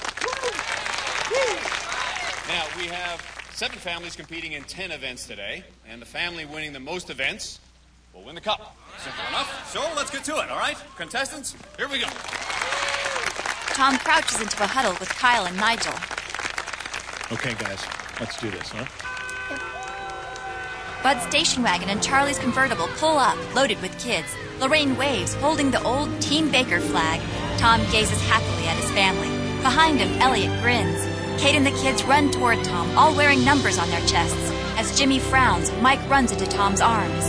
Now, we have seven families competing in ten events today, and the family winning the most events will win the cup. Simple enough. So let's get to it, all right? Contestants, here we go. Tom crouches into a huddle with Kyle and Nigel. Okay, guys. Let's do this, huh? Bud's station wagon and Charlie's convertible pull up, loaded with kids. Lorraine waves, holding the old Team Baker flag. Tom gazes happily at his family. Behind him, Elliot grins. Kate and the kids run toward Tom, all wearing numbers on their chests. As Jimmy frowns, Mike runs into Tom's arms.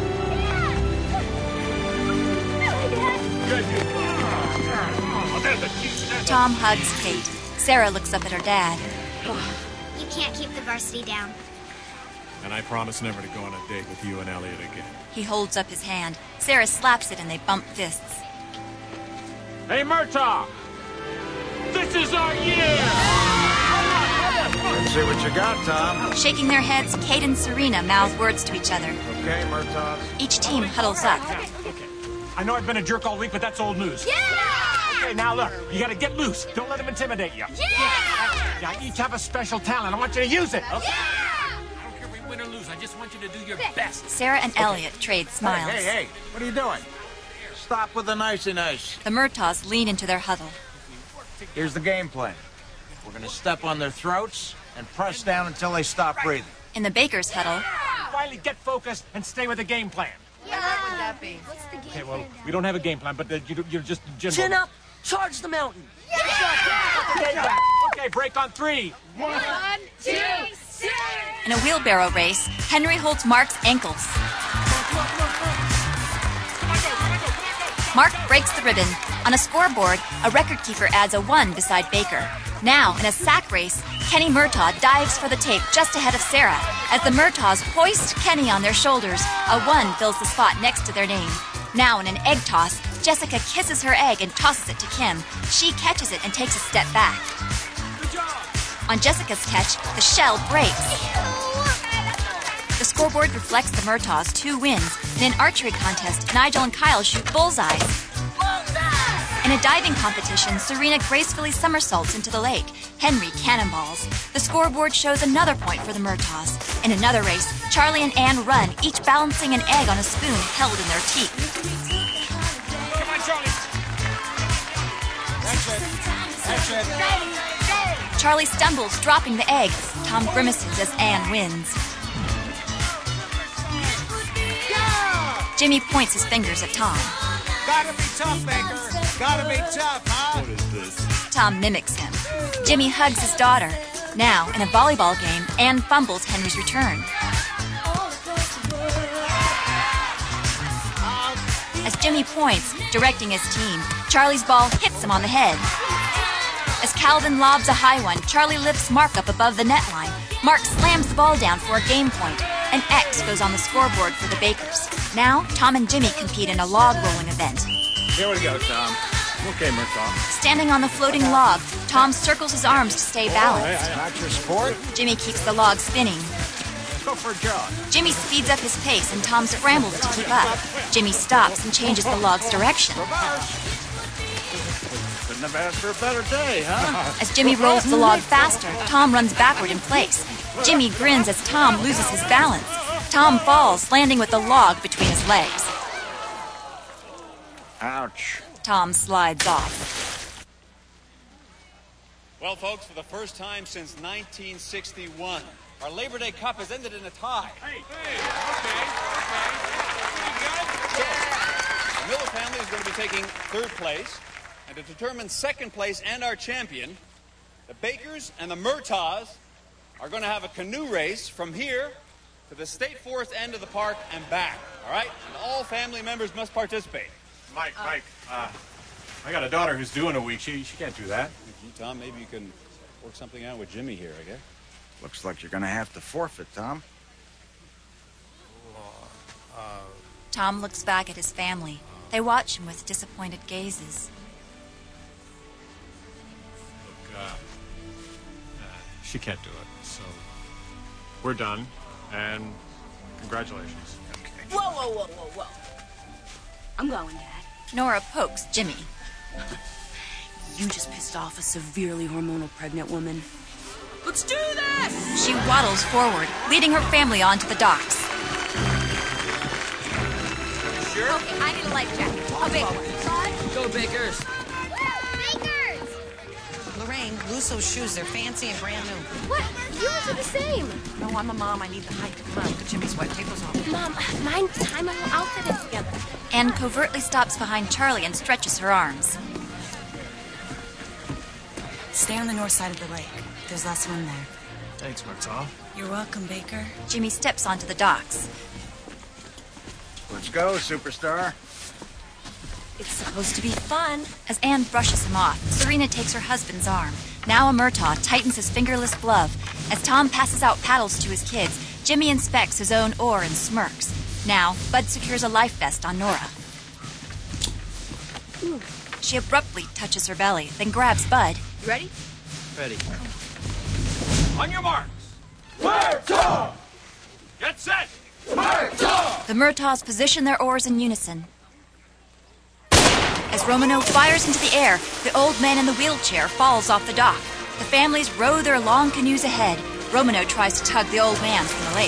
Tom hugs Kate. Sarah looks up at her dad. You can't keep the varsity down. And I promise never to go on a date with you and Elliot again. He holds up his hand. Sarah slaps it and they bump fists. Hey, Murtaugh! This is our year! Let's see what you got, Tom. Shaking their heads, Kate and Serena mouth words to each other. Okay, Murtaugh. Each team huddles up. Okay. I know I've been a jerk all week, but that's old news. Yeah! Okay, now look, you gotta get loose. Don't let them intimidate you. Yeah! Yeah, each have a special talent. I want you to use it. Okay? Yeah! I don't care if we win or lose. I just want you to do your best. Sarah and Elliot trade smiles. Hey, hey, hey. What are you doing? Stop with the nicey-nice. The Murtaughs lean into their huddle. Here's the game plan. We're gonna step on their throats and press down until they stop breathing. In the Bakers' huddle, Finally, get focused and stay with the game plan. Yeah. What would that be? What's the game Okay, well, plan we don't have a game plan, but uh, you, you're just general. Chin up, charge the mountain. Okay, back. Okay, break on three. One, One, two, three. in a wheelbarrow race, Henry holds Mark's ankles. Mark breaks the ribbon. On a scoreboard, a record keeper adds a one beside Baker. Now, in a sack race, Kenny Murtaugh dives for the tape just ahead of Sarah. As the Murtaughs hoist Kenny on their shoulders, a one fills the spot next to their name. Now, in an egg toss, Jessica kisses her egg and tosses it to Kim. She catches it and takes a step back. On Jessica's catch, the shell breaks. The scoreboard reflects the Murtaughs' two wins. In an archery contest, Nigel and Kyle shoot bullseyes. In a diving competition, Serena gracefully somersaults into the lake. Henry cannonballs. The scoreboard shows another point for the Murtaughs. In another race, Charlie and Ann run, each balancing an egg on a spoon held in their teeth. Come on, Charlie. That's it. That's it. Go, go. Charlie stumbles, dropping the egg. Tom grimaces as Ann wins. Jimmy points his fingers at Tom. Gotta be tough, Baker. Gotta be tough, huh? What is this? Tom mimics him. Jimmy hugs his daughter. Now, in a volleyball game, Ann fumbles Henry's return. As Jimmy points, directing his team, Charlie's ball hits him on the head. As Calvin lobs a high one, Charlie lifts Mark up above the net line. Mark slams the ball down for a game point. An X goes on the scoreboard for the Bakers. Now, Tom and Jimmy compete in a log rolling event. Here we go, Tom. Okay, Murtaugh. Standing on the floating log, Tom circles his arms to stay balanced. Oh, not your sport. Jimmy keeps the log spinning. Let's go for a jog. Jimmy speeds up his pace and Tom scrambles to keep up. Jimmy stops and changes the log's direction. But have asked for a better day, huh? As Jimmy rolls the log faster, Tom runs backward in place. Jimmy grins as Tom loses his balance. Tom falls, landing with the log between his legs. Ouch. Tom slides off. Well, folks, for the first time since nineteen sixty-one, our Labor Day Cup has ended in a tie. Hey, hey, okay, okay. The Miller family is going to be taking third place. And to determine second place and our champion, the Bakers and the Murtaughs are going to have a canoe race from here to the state forest end of the park and back. All right? And all family members must participate. Mike, Mike, uh, I got a daughter who's due in a week. She, she can't do that. Gee, Tom, maybe you can work something out with Jimmy here, I guess. Looks like you're going to have to forfeit, Tom. Uh, Tom looks back at his family. They watch him with disappointed gazes. look, uh, uh, she can't do it, so we're done, and congratulations. Whoa, whoa, whoa, whoa, whoa. I'm going, Dad. Nora pokes Jimmy. You just pissed off a severely hormonal pregnant woman. Let's do this! She waddles forward, leading her family onto the docks. Sure? Okay, I need a life jacket. A big one. Go, Bakers. Bakers! Lorraine, lose those shoes. They're fancy and brand new. What? Yours are the same. No, I'm a mom. I need the height. Come on, look at Jimmy's white. Take those off. Mom, mine tie my whole outfit in together. Anne covertly stops behind Charlie and stretches her arms. Stay on the north side of the lake. There's less room there. Thanks, Murtaugh. You're welcome, Baker. Jimmy steps onto the docks. Let's go, superstar. It's supposed to be fun. As Anne brushes him off, Serena takes her husband's arm. Now a Murtaugh tightens his fingerless glove. As Tom passes out paddles to his kids, Jimmy inspects his own oar and smirks. Now, Bud secures a life vest on Nora. Ooh. She abruptly touches her belly, then grabs Bud. You ready? Ready. On your marks. Murtaugh! Get set. Murtaugh! The Murtaughs position their oars in unison. As Romano fires into the air, the old man in the wheelchair falls off the dock. The families row their long canoes ahead. Romano tries to tug the old man from the lake.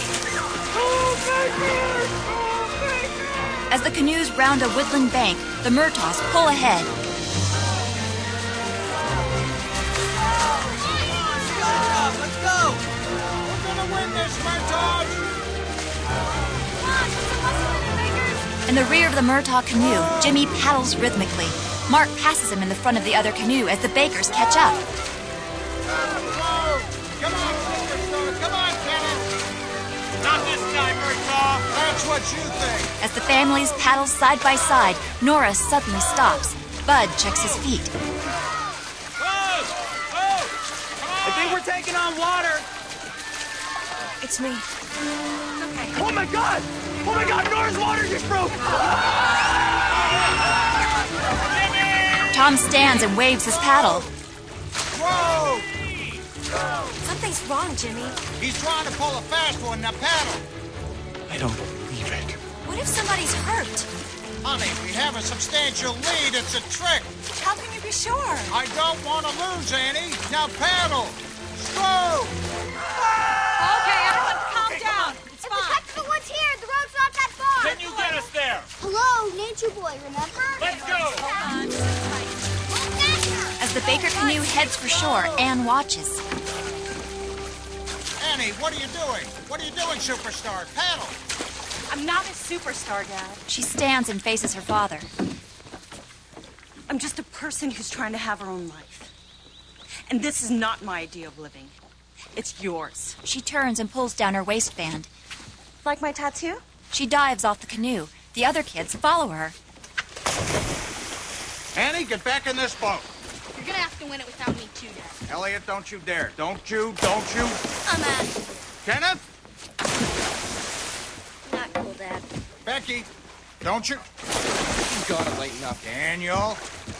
As the canoes round a woodland bank, the Murtaughs pull ahead. Let's go! We're gonna win this, Murtaugh! In the rear of the Murtaugh canoe, Jimmy paddles rhythmically. Mark passes him in the front of the other canoe as the Bakers catch up. Whoa! Come on, superstar! Come on, Kenneth! Not this time, Murtaugh! That's what you think! As the families paddle side by side, Nora suddenly stops. Bud checks his feet. Whoa! Whoa! I think we're taking on water. It's me. Okay. Oh my God! Oh my God! Nora's water just broke! Tom stands and waves his paddle. Whoa! Something's wrong, Jimmy. He's trying to pull a fast one. Now paddle. I don't believe it. What if somebody's hurt? Honey, we have a substantial lead. It's a trick. How can you be sure? I don't want to lose, Annie. Now paddle. Slow. Okay, everyone calm down. It's The fine. Texas one's here. The road's not that far. Can you get us there? Hello, Nature Boy, remember? Let's go. As the Baker canoe heads for shore, Anne watches. Annie, what are you doing? What are you doing, superstar? Paddle. I'm not a superstar, Dad. She stands and faces her father. I'm just a person who's trying to have her own life. And this is not my idea of living. It's yours. She turns and pulls down her waistband. Like my tattoo? She dives off the canoe. The other kids follow her. Annie, get back in this boat. You're gonna have to win it without me too, Dad. Elliot, don't you dare. Don't you, don't you. I'm at. Kenneth? Not cool, Dad. Becky, don't you. You gotta lighten up. Daniel?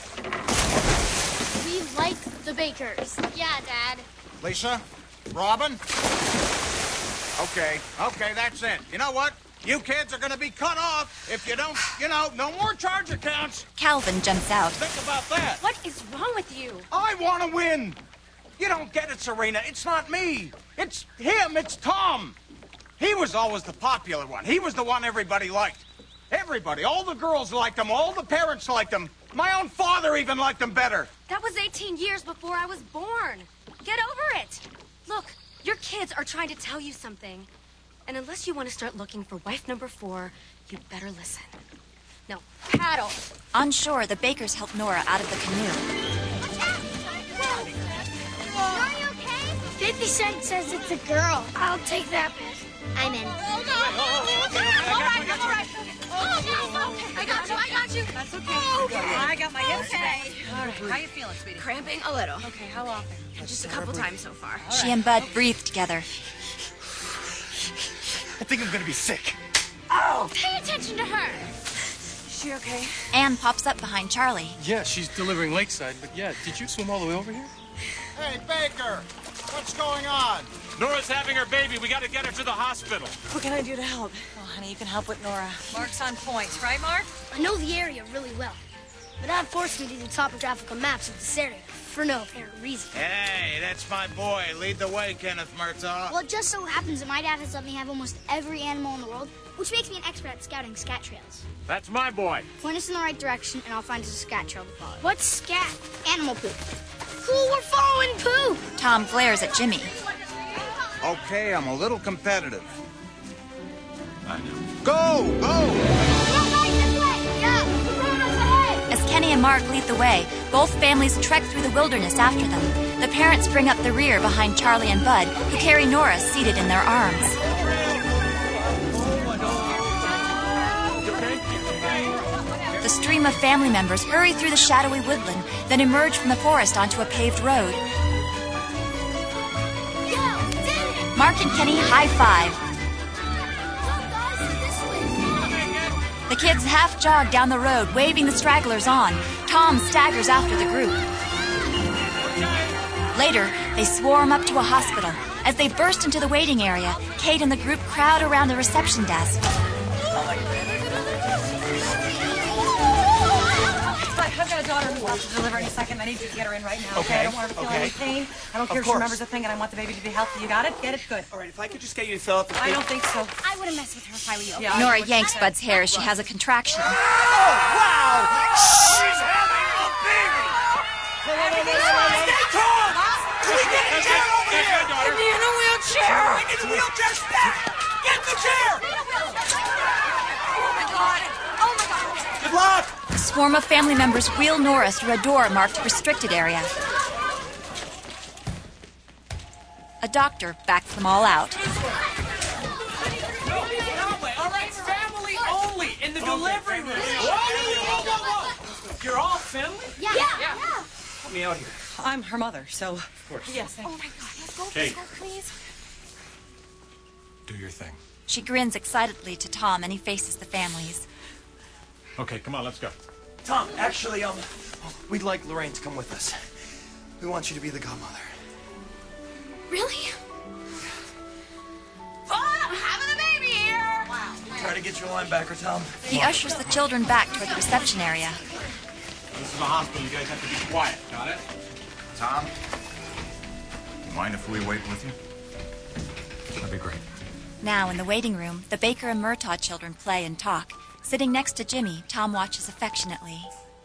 We like the Bakers. Yeah, Dad. Lisa? Robin? Okay, okay, that's it. You know what? You kids are gonna be cut off if you don't, you know, no more charge accounts. Calvin jumps out. Think about that. What is wrong with you? I want to win. You don't get it, Serena. It's not me. It's him. It's Tom. He was always the popular one. He was the one everybody liked. Everybody. All the girls liked him. All the parents liked him. My own father even liked him better. That was eighteen years before I was born. Get over it. Look, your kids are trying to tell you something. And unless you want to start looking for wife number four, you'd better listen. No, paddle. On shore, the Bakers help Nora out of the canoe. Are you okay? fifty Cent says it's a girl. I'll take that piss. I'm in. Oh, no. Oh, okay, okay. All right, all right. Oh, no. I got you, I got you. That's okay. I got my hips Okay. All right, how you feeling, sweetie? Cramping a little. Okay, how often? Just a couple times so far. She and Bud breathe together. I think I'm gonna be sick. Oh! Pay attention to her. Is she okay? Anne pops up behind Charlie. Yeah, she's delivering Lakeside, but yeah, did you swim all the way over here? Hey, Baker, what's going on? Nora's having her baby. We got to get her to the hospital. What can I do to help? Well, honey, you can help with Nora. Mark's on point, right, Mark? I know the area really well, but Dad forced me to do topographical maps of this area for no apparent reason. Hey, that's my boy. Lead the way, Kenneth Murtaugh. Well, it just so happens that my dad has let me have almost every animal in the world, which makes me an expert at scouting scat trails. That's my boy. Point us in the right direction, and I'll find us a scat trail to follow. What's scat? Animal poop. Cool, we're following poop! Tom glares at Jimmy. Okay, I'm a little competitive. I know. Go, go! As Kenny and Mark lead the way, both families trek through the wilderness after them. The parents bring up the rear behind Charlie and Bud, who carry Nora seated in their arms. The stream of family members hurry through the shadowy woodland, then emerge from the forest onto a paved road. Mark and Kenny high-five. The kids half jog down the road, waving the stragglers on. Tom staggers after the group. Later, they swarm up to a hospital. As they burst into the waiting area, Kate and the group crowd around the reception desk. I've got a daughter who wants to deliver in a second. I need you to get her in right now, okay? Okay, I don't want her to feel okay. any pain. I don't care Of if she course. remembers a thing, and I want the baby to be healthy. You got it? Get it? Good. All right, if I could just get you to fill out the I don't think so. I wouldn't mess with her if I were you. Yeah, Nora yanks Bud's hair as she has a contraction. Oh, wow! She's having a baby! Wait, wait, wait, wait, wait, wait. Stay calm! Can we get a chair over here? Get me in a wheelchair! I need the wheelchair back! Get the chair! Oh my god! Oh my god! Good luck! A swarm of family members wheel Nora through a door marked restricted area. A doctor backs them all out. All right, family only in the delivery room. Whoa, whoa, whoa, whoa. You're all family? Yeah. Yeah. Help me out here. I'm her mother, so... Of course. Yes, thank Oh you. my god, let's go, Kate. let's go, please. Do your thing. She grins excitedly to Tom, and he faces the families. Okay, come on, let's go. Tom, actually, um, we'd like Lorraine to come with us. We want you to be the godmother. Really? Fun! I'm having a baby here! Wow. Try to get your linebacker, Tom. He ushers the children back toward the reception area. This is a hospital. You guys have to be quiet. Got it? Tom, you mind if we wait with you? That'd be great. Now, in the waiting room, the Baker and Murtaugh children play and talk. Sitting next to Jimmy, Tom watches affectionately.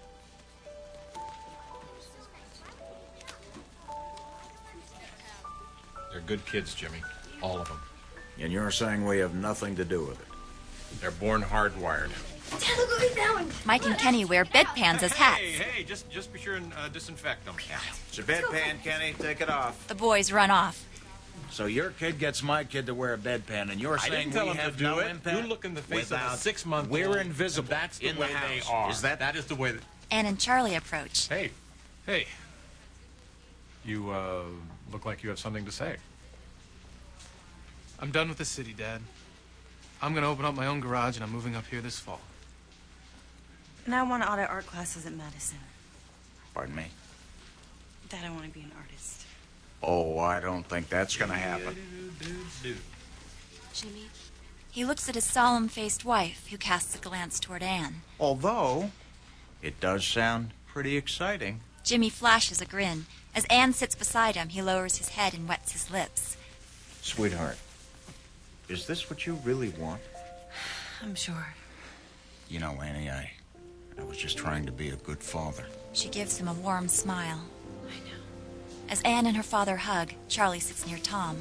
They're good kids, Jimmy. All of them. And you're saying we have nothing to do with it? They're born hardwired. Dad, look what we found. Mike and Kenny wear bedpans as hats. Hey, hey, just just be sure and uh, disinfect them. It's a bedpan, Kenny. Take it off. The boys run off. So your kid gets my kid to wear a bedpan, and you're I saying didn't tell we him to have do no it. impact? You look in the face of Without- a six-month-old. We're invisible. That's the in way the house. they are. Is that That is the way that... Anne and Charlie approach. Hey, hey. You, uh, look like you have something to say. I'm done with the city, Dad. I'm gonna open up my own garage, and I'm moving up here this fall. And I want to audit art classes at Madison. Pardon me? Dad, I want to be an artist. Oh, I don't think that's going to happen. Jimmy, He looks at his solemn-faced wife, who casts a glance toward Anne. Although, it does sound pretty exciting. Jimmy flashes a grin. As Anne sits beside him, he lowers his head and wets his lips. Sweetheart, is this what you really want? I'm sure. You know, Annie, I, I was just trying to be a good father. She gives him a warm smile. I know. As Anne and her father hug, Charlie sits near Tom.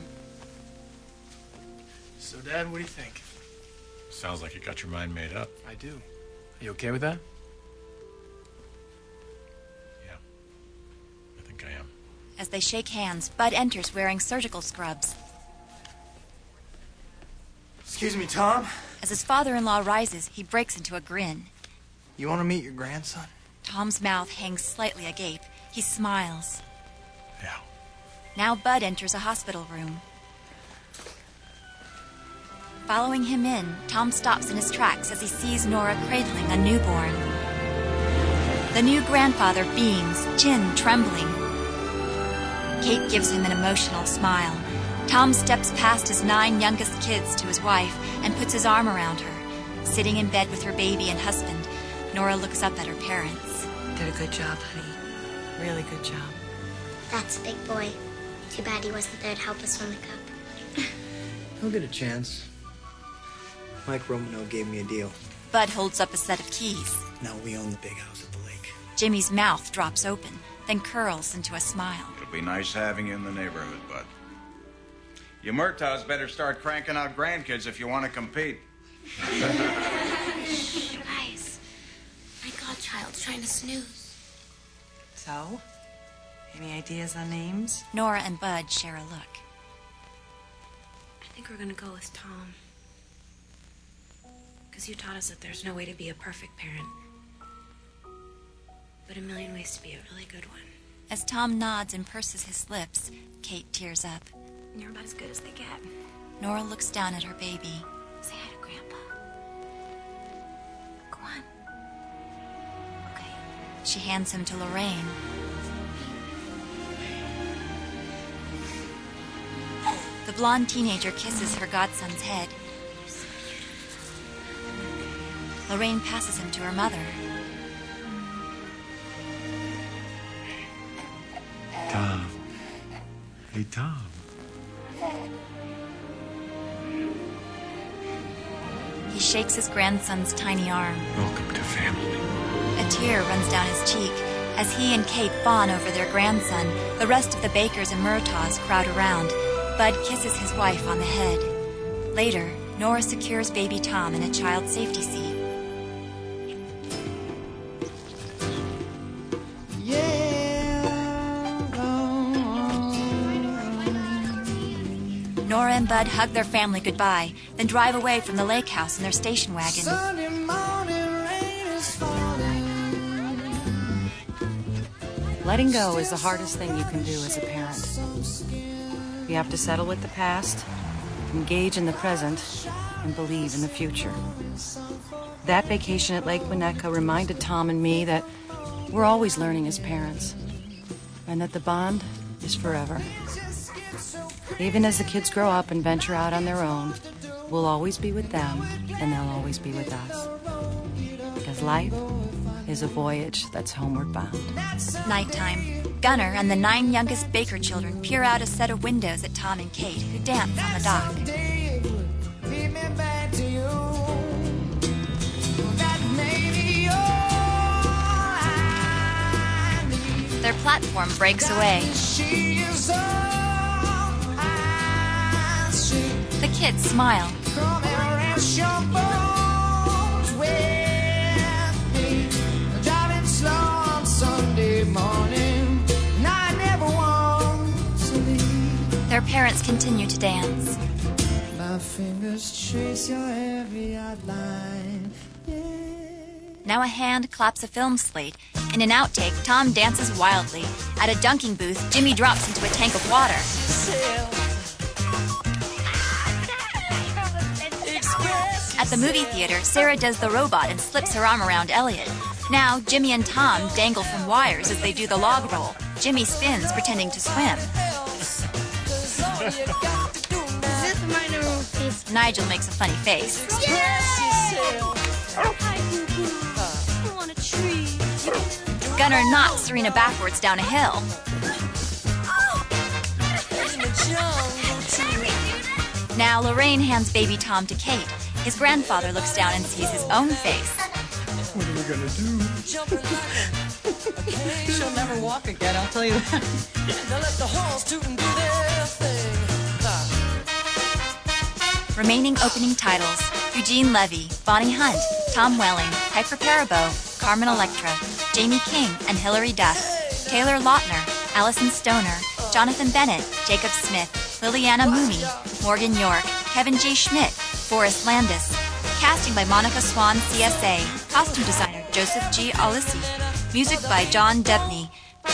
So, Dad, what do you think? Sounds like you got your mind made up. I do. Are you okay with that? Yeah. I think I am. As they shake hands, Bud enters wearing surgical scrubs. Excuse me, Tom? As his father-in-law rises, he breaks into a grin. You want to meet your grandson? Tom's mouth hangs slightly agape. He smiles. Yeah. Now Bud enters a hospital room. Following him in, Tom stops in his tracks as he sees Nora cradling a newborn. The new grandfather beams, chin trembling. Kate gives him an emotional smile. Tom steps past his nine youngest kids to his wife and puts his arm around her. Sitting in bed with her baby and husband, Nora looks up at her parents. Did a good job, honey. Really good job. That's a big boy. Too bad he wasn't there to help us win the cup. He'll get a chance. Mike Romano gave me a deal. Bud holds up a set of keys. Now we own the big house at the lake. Jimmy's mouth drops open, then curls into a smile. It'll be nice having you in the neighborhood, Bud. You Murtaughs better start cranking out grandkids if you want to compete. You guys, my godchild's trying to snooze. So, any ideas on names? Nora and Bud share a look. I think we're gonna go with Tom. Because you taught us that there's no way to be a perfect parent, but a million ways to be a really good one. As Tom nods and purses his lips, Kate tears up. And you're about as good as they get. Nora looks down at her baby. Say hi to Grandpa. Go on. Okay. She hands him to Lorraine. The blonde teenager kisses her godson's head. Lorraine passes him to her mother. Tom. Hey, Tom. He shakes his grandson's tiny arm. Welcome to family. A tear runs down his cheek. As he and Kate fawn over their grandson, the rest of the Bakers and Murtaughs crowd around. Bud kisses his wife on the head. Later, Nora secures baby Tom in a child safety seat. Nora and Bud hug their family goodbye, then drive away from the lake house in their station wagon. Letting go is the hardest thing you can do as a parent. You have to settle with the past, engage in the present, and believe in the future. That vacation at Lake Winnetka reminded Tom and me that we're always learning as parents, and that the bond is forever. Even as the kids grow up and venture out on their own, we'll always be with them, and they'll always be with us. Because life is a voyage that's homeward bound. Nighttime. Gunnar and the nine youngest Baker children peer out a set of windows at Tom and Kate, who dance on the dock. Their platform breaks away. The kids smile. Their parents continue to dance. My fingers trace your every outline. Now a hand claps a film slate. In an outtake, Tom dances wildly. At a dunking booth, Jimmy drops into a tank of water. At the movie theater, Sarah does the robot and slips her arm around Elliot. Now, Jimmy and Tom dangle from wires as they do the log roll. Jimmy spins, pretending to swim. my new... Nigel makes a funny face. I want a tree. Gunnar knocks Serena backwards down a hill. Now Lorraine hands baby Tom to Kate. His grandfather looks down and sees his own face. What are we gonna do? She'll never walk again, I'll tell you that. Now let the horse toot and do their thing. Remaining opening titles: Eugene Levy, Bonnie Hunt, Tom Welling, Piper Perabo, Carmen Electra, Jamie King and Hilary Duff, Taylor Lautner, Allison Stoner, Jonathan Bennett, Jacob Smith, Liliana Mooney, Morgan York, Kevin G. Schmidt, Forrest Landis. Casting by Monica Swan, C S A. Costume designer Joseph G. Alisi. Music by John Debney.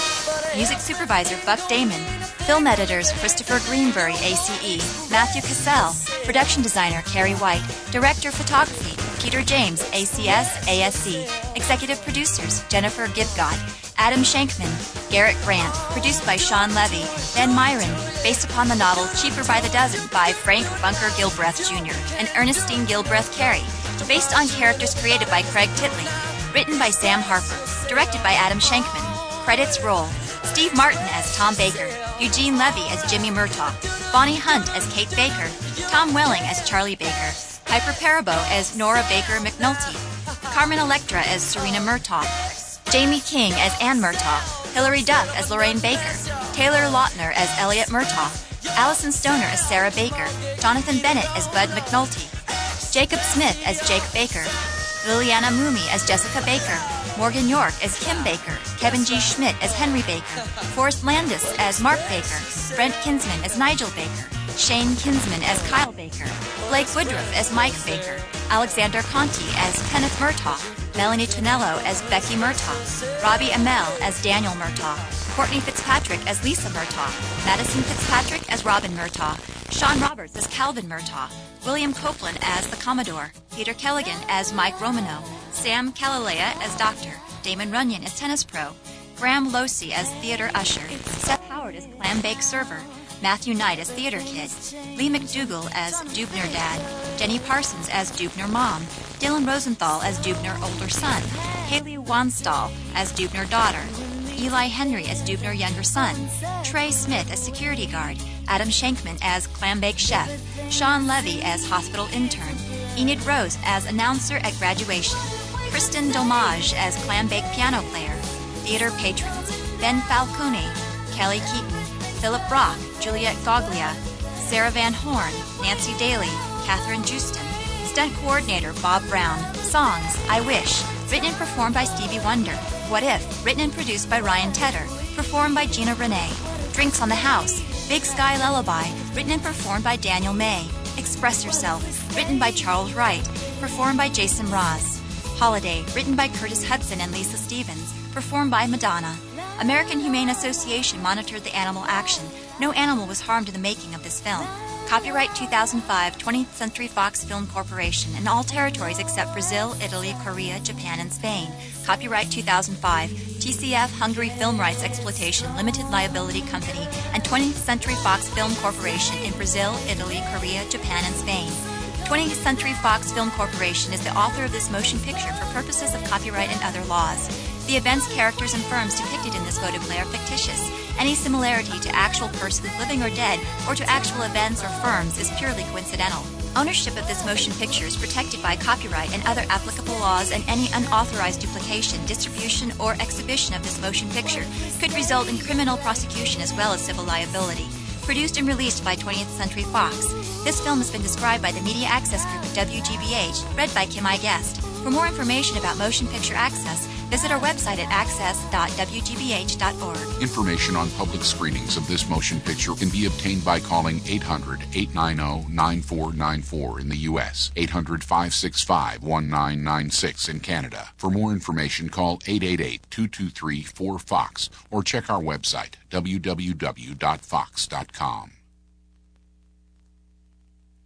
Music supervisor Buck Damon. Film editors Christopher Greenbury, A C E. Matthew Cassell. Production designer Carrie White. Director photography Peter James, A C S, A S C. Executive producers Jennifer Givgod. Adam Shankman, Garrett Grant, produced by Sean Levy, Ben Myron, based upon the novel Cheaper by the Dozen by Frank Bunker Gilbreth Junior and Ernestine Gilbreth Carey, based on characters created by Craig Titley, written by Sam Harper, directed by Adam Shankman. Credits roll: Steve Martin as Tom Baker, Eugene Levy as Jimmy Murtaugh, Bonnie Hunt as Kate Baker, Tom Welling as Charlie Baker, Piper Perabo as Nora Baker McNulty, Carmen Electra as Serena Murtaugh, Jamie King as Ann Murtaugh, Hilary Duff as Lorraine Baker, Taylor Lautner as Elliot Murtaugh, Allison Stoner as Sarah Baker, Jonathan Bennett as Bud McNulty, Jacob Smith as Jake Baker, Liliana Mooney as Jessica Baker, Morgan York as Kim Baker, Kevin G. Schmidt as Henry Baker, Forrest Landis as Mark Baker, Brent Kinsman as Nigel Baker, Shane Kinsman as Kyle Baker, Blake Woodruff as Mike Baker, Alexander Conti as Kenneth Murtaugh, Melanie Tonello as Becky Murtaugh, Robbie Amell as Daniel Murtaugh, Courtney Fitzpatrick as Lisa Murtaugh, Madison Fitzpatrick as Robin Murtaugh, Sean Roberts as Calvin Murtaugh, William Copeland as the Commodore, Peter Kelligan as Mike Romano, Sam Kalalea as Doctor, Damon Runyon as Tennis Pro, Graham Losey as Theater Usher, Seth Howard as Clam Bake Server, Matthew Knight as Theater Kid, Lee McDougall as Dubner Dad, Jenny Parsons as Dubner Mom, Dylan Rosenthal as Dubner Older Son, Haley Wanstall as Dubner Daughter, Eli Henry as Dubner Younger Son, Trey Smith as Security Guard, Adam Shankman as Clam Bake Chef, Sean Levy as Hospital Intern, Enid Rose as Announcer at Graduation, Kristen Domage as Clam Bake Piano Player, Theater Patrons, Ben Falcone, Kelly Keaton, Philip Brock, Juliet Goglia, Sarah Van Horn, Nancy Daly, Catherine Justin, Stunt Coordinator Bob Brown, Songs, I Wish, written and performed by Stevie Wonder, What If, written and produced by Ryan Tedder, performed by Gina Renee, Drinks on the House, Big Sky Lullaby, written and performed by Daniel May, Express Yourself, written by Charles Wright, performed by Jason Ross, Holiday, written by Curtis Hudson and Lisa Stevens, performed by Madonna. American Humane Association monitored the animal action. No animal was harmed in the making of this film. Copyright two thousand five, twentieth Century Fox Film Corporation, in all territories except Brazil, Italy, Korea, Japan, and Spain. Copyright two thousand five, T C F Hungary Film Rights Exploitation Limited Liability Company and twentieth Century Fox Film Corporation in Brazil, Italy, Korea, Japan, and Spain. twentieth Century Fox Film Corporation is the author of this motion picture for purposes of copyright and other laws. The events, characters, and firms depicted in this photoplay are fictitious. Any similarity to actual persons, living or dead, or to actual events or firms is purely coincidental. Ownership of this motion picture is protected by copyright and other applicable laws, and any unauthorized duplication, distribution, or exhibition of this motion picture could result in criminal prosecution as well as civil liability. Produced and released by twentieth Century Fox. This film has been described by the Media Access Group at W G B H, read by Kim I. Guest. For more information about motion picture access, visit our website at access dot w g b h dot org. Information on public screenings of this motion picture can be obtained by calling eight hundred, eight nine zero, nine four nine four in the U S, eight hundred, five six five, one nine nine six in Canada. For more information, call eight eight eight, two two three, four FOX or check our website, w w w dot fox dot com.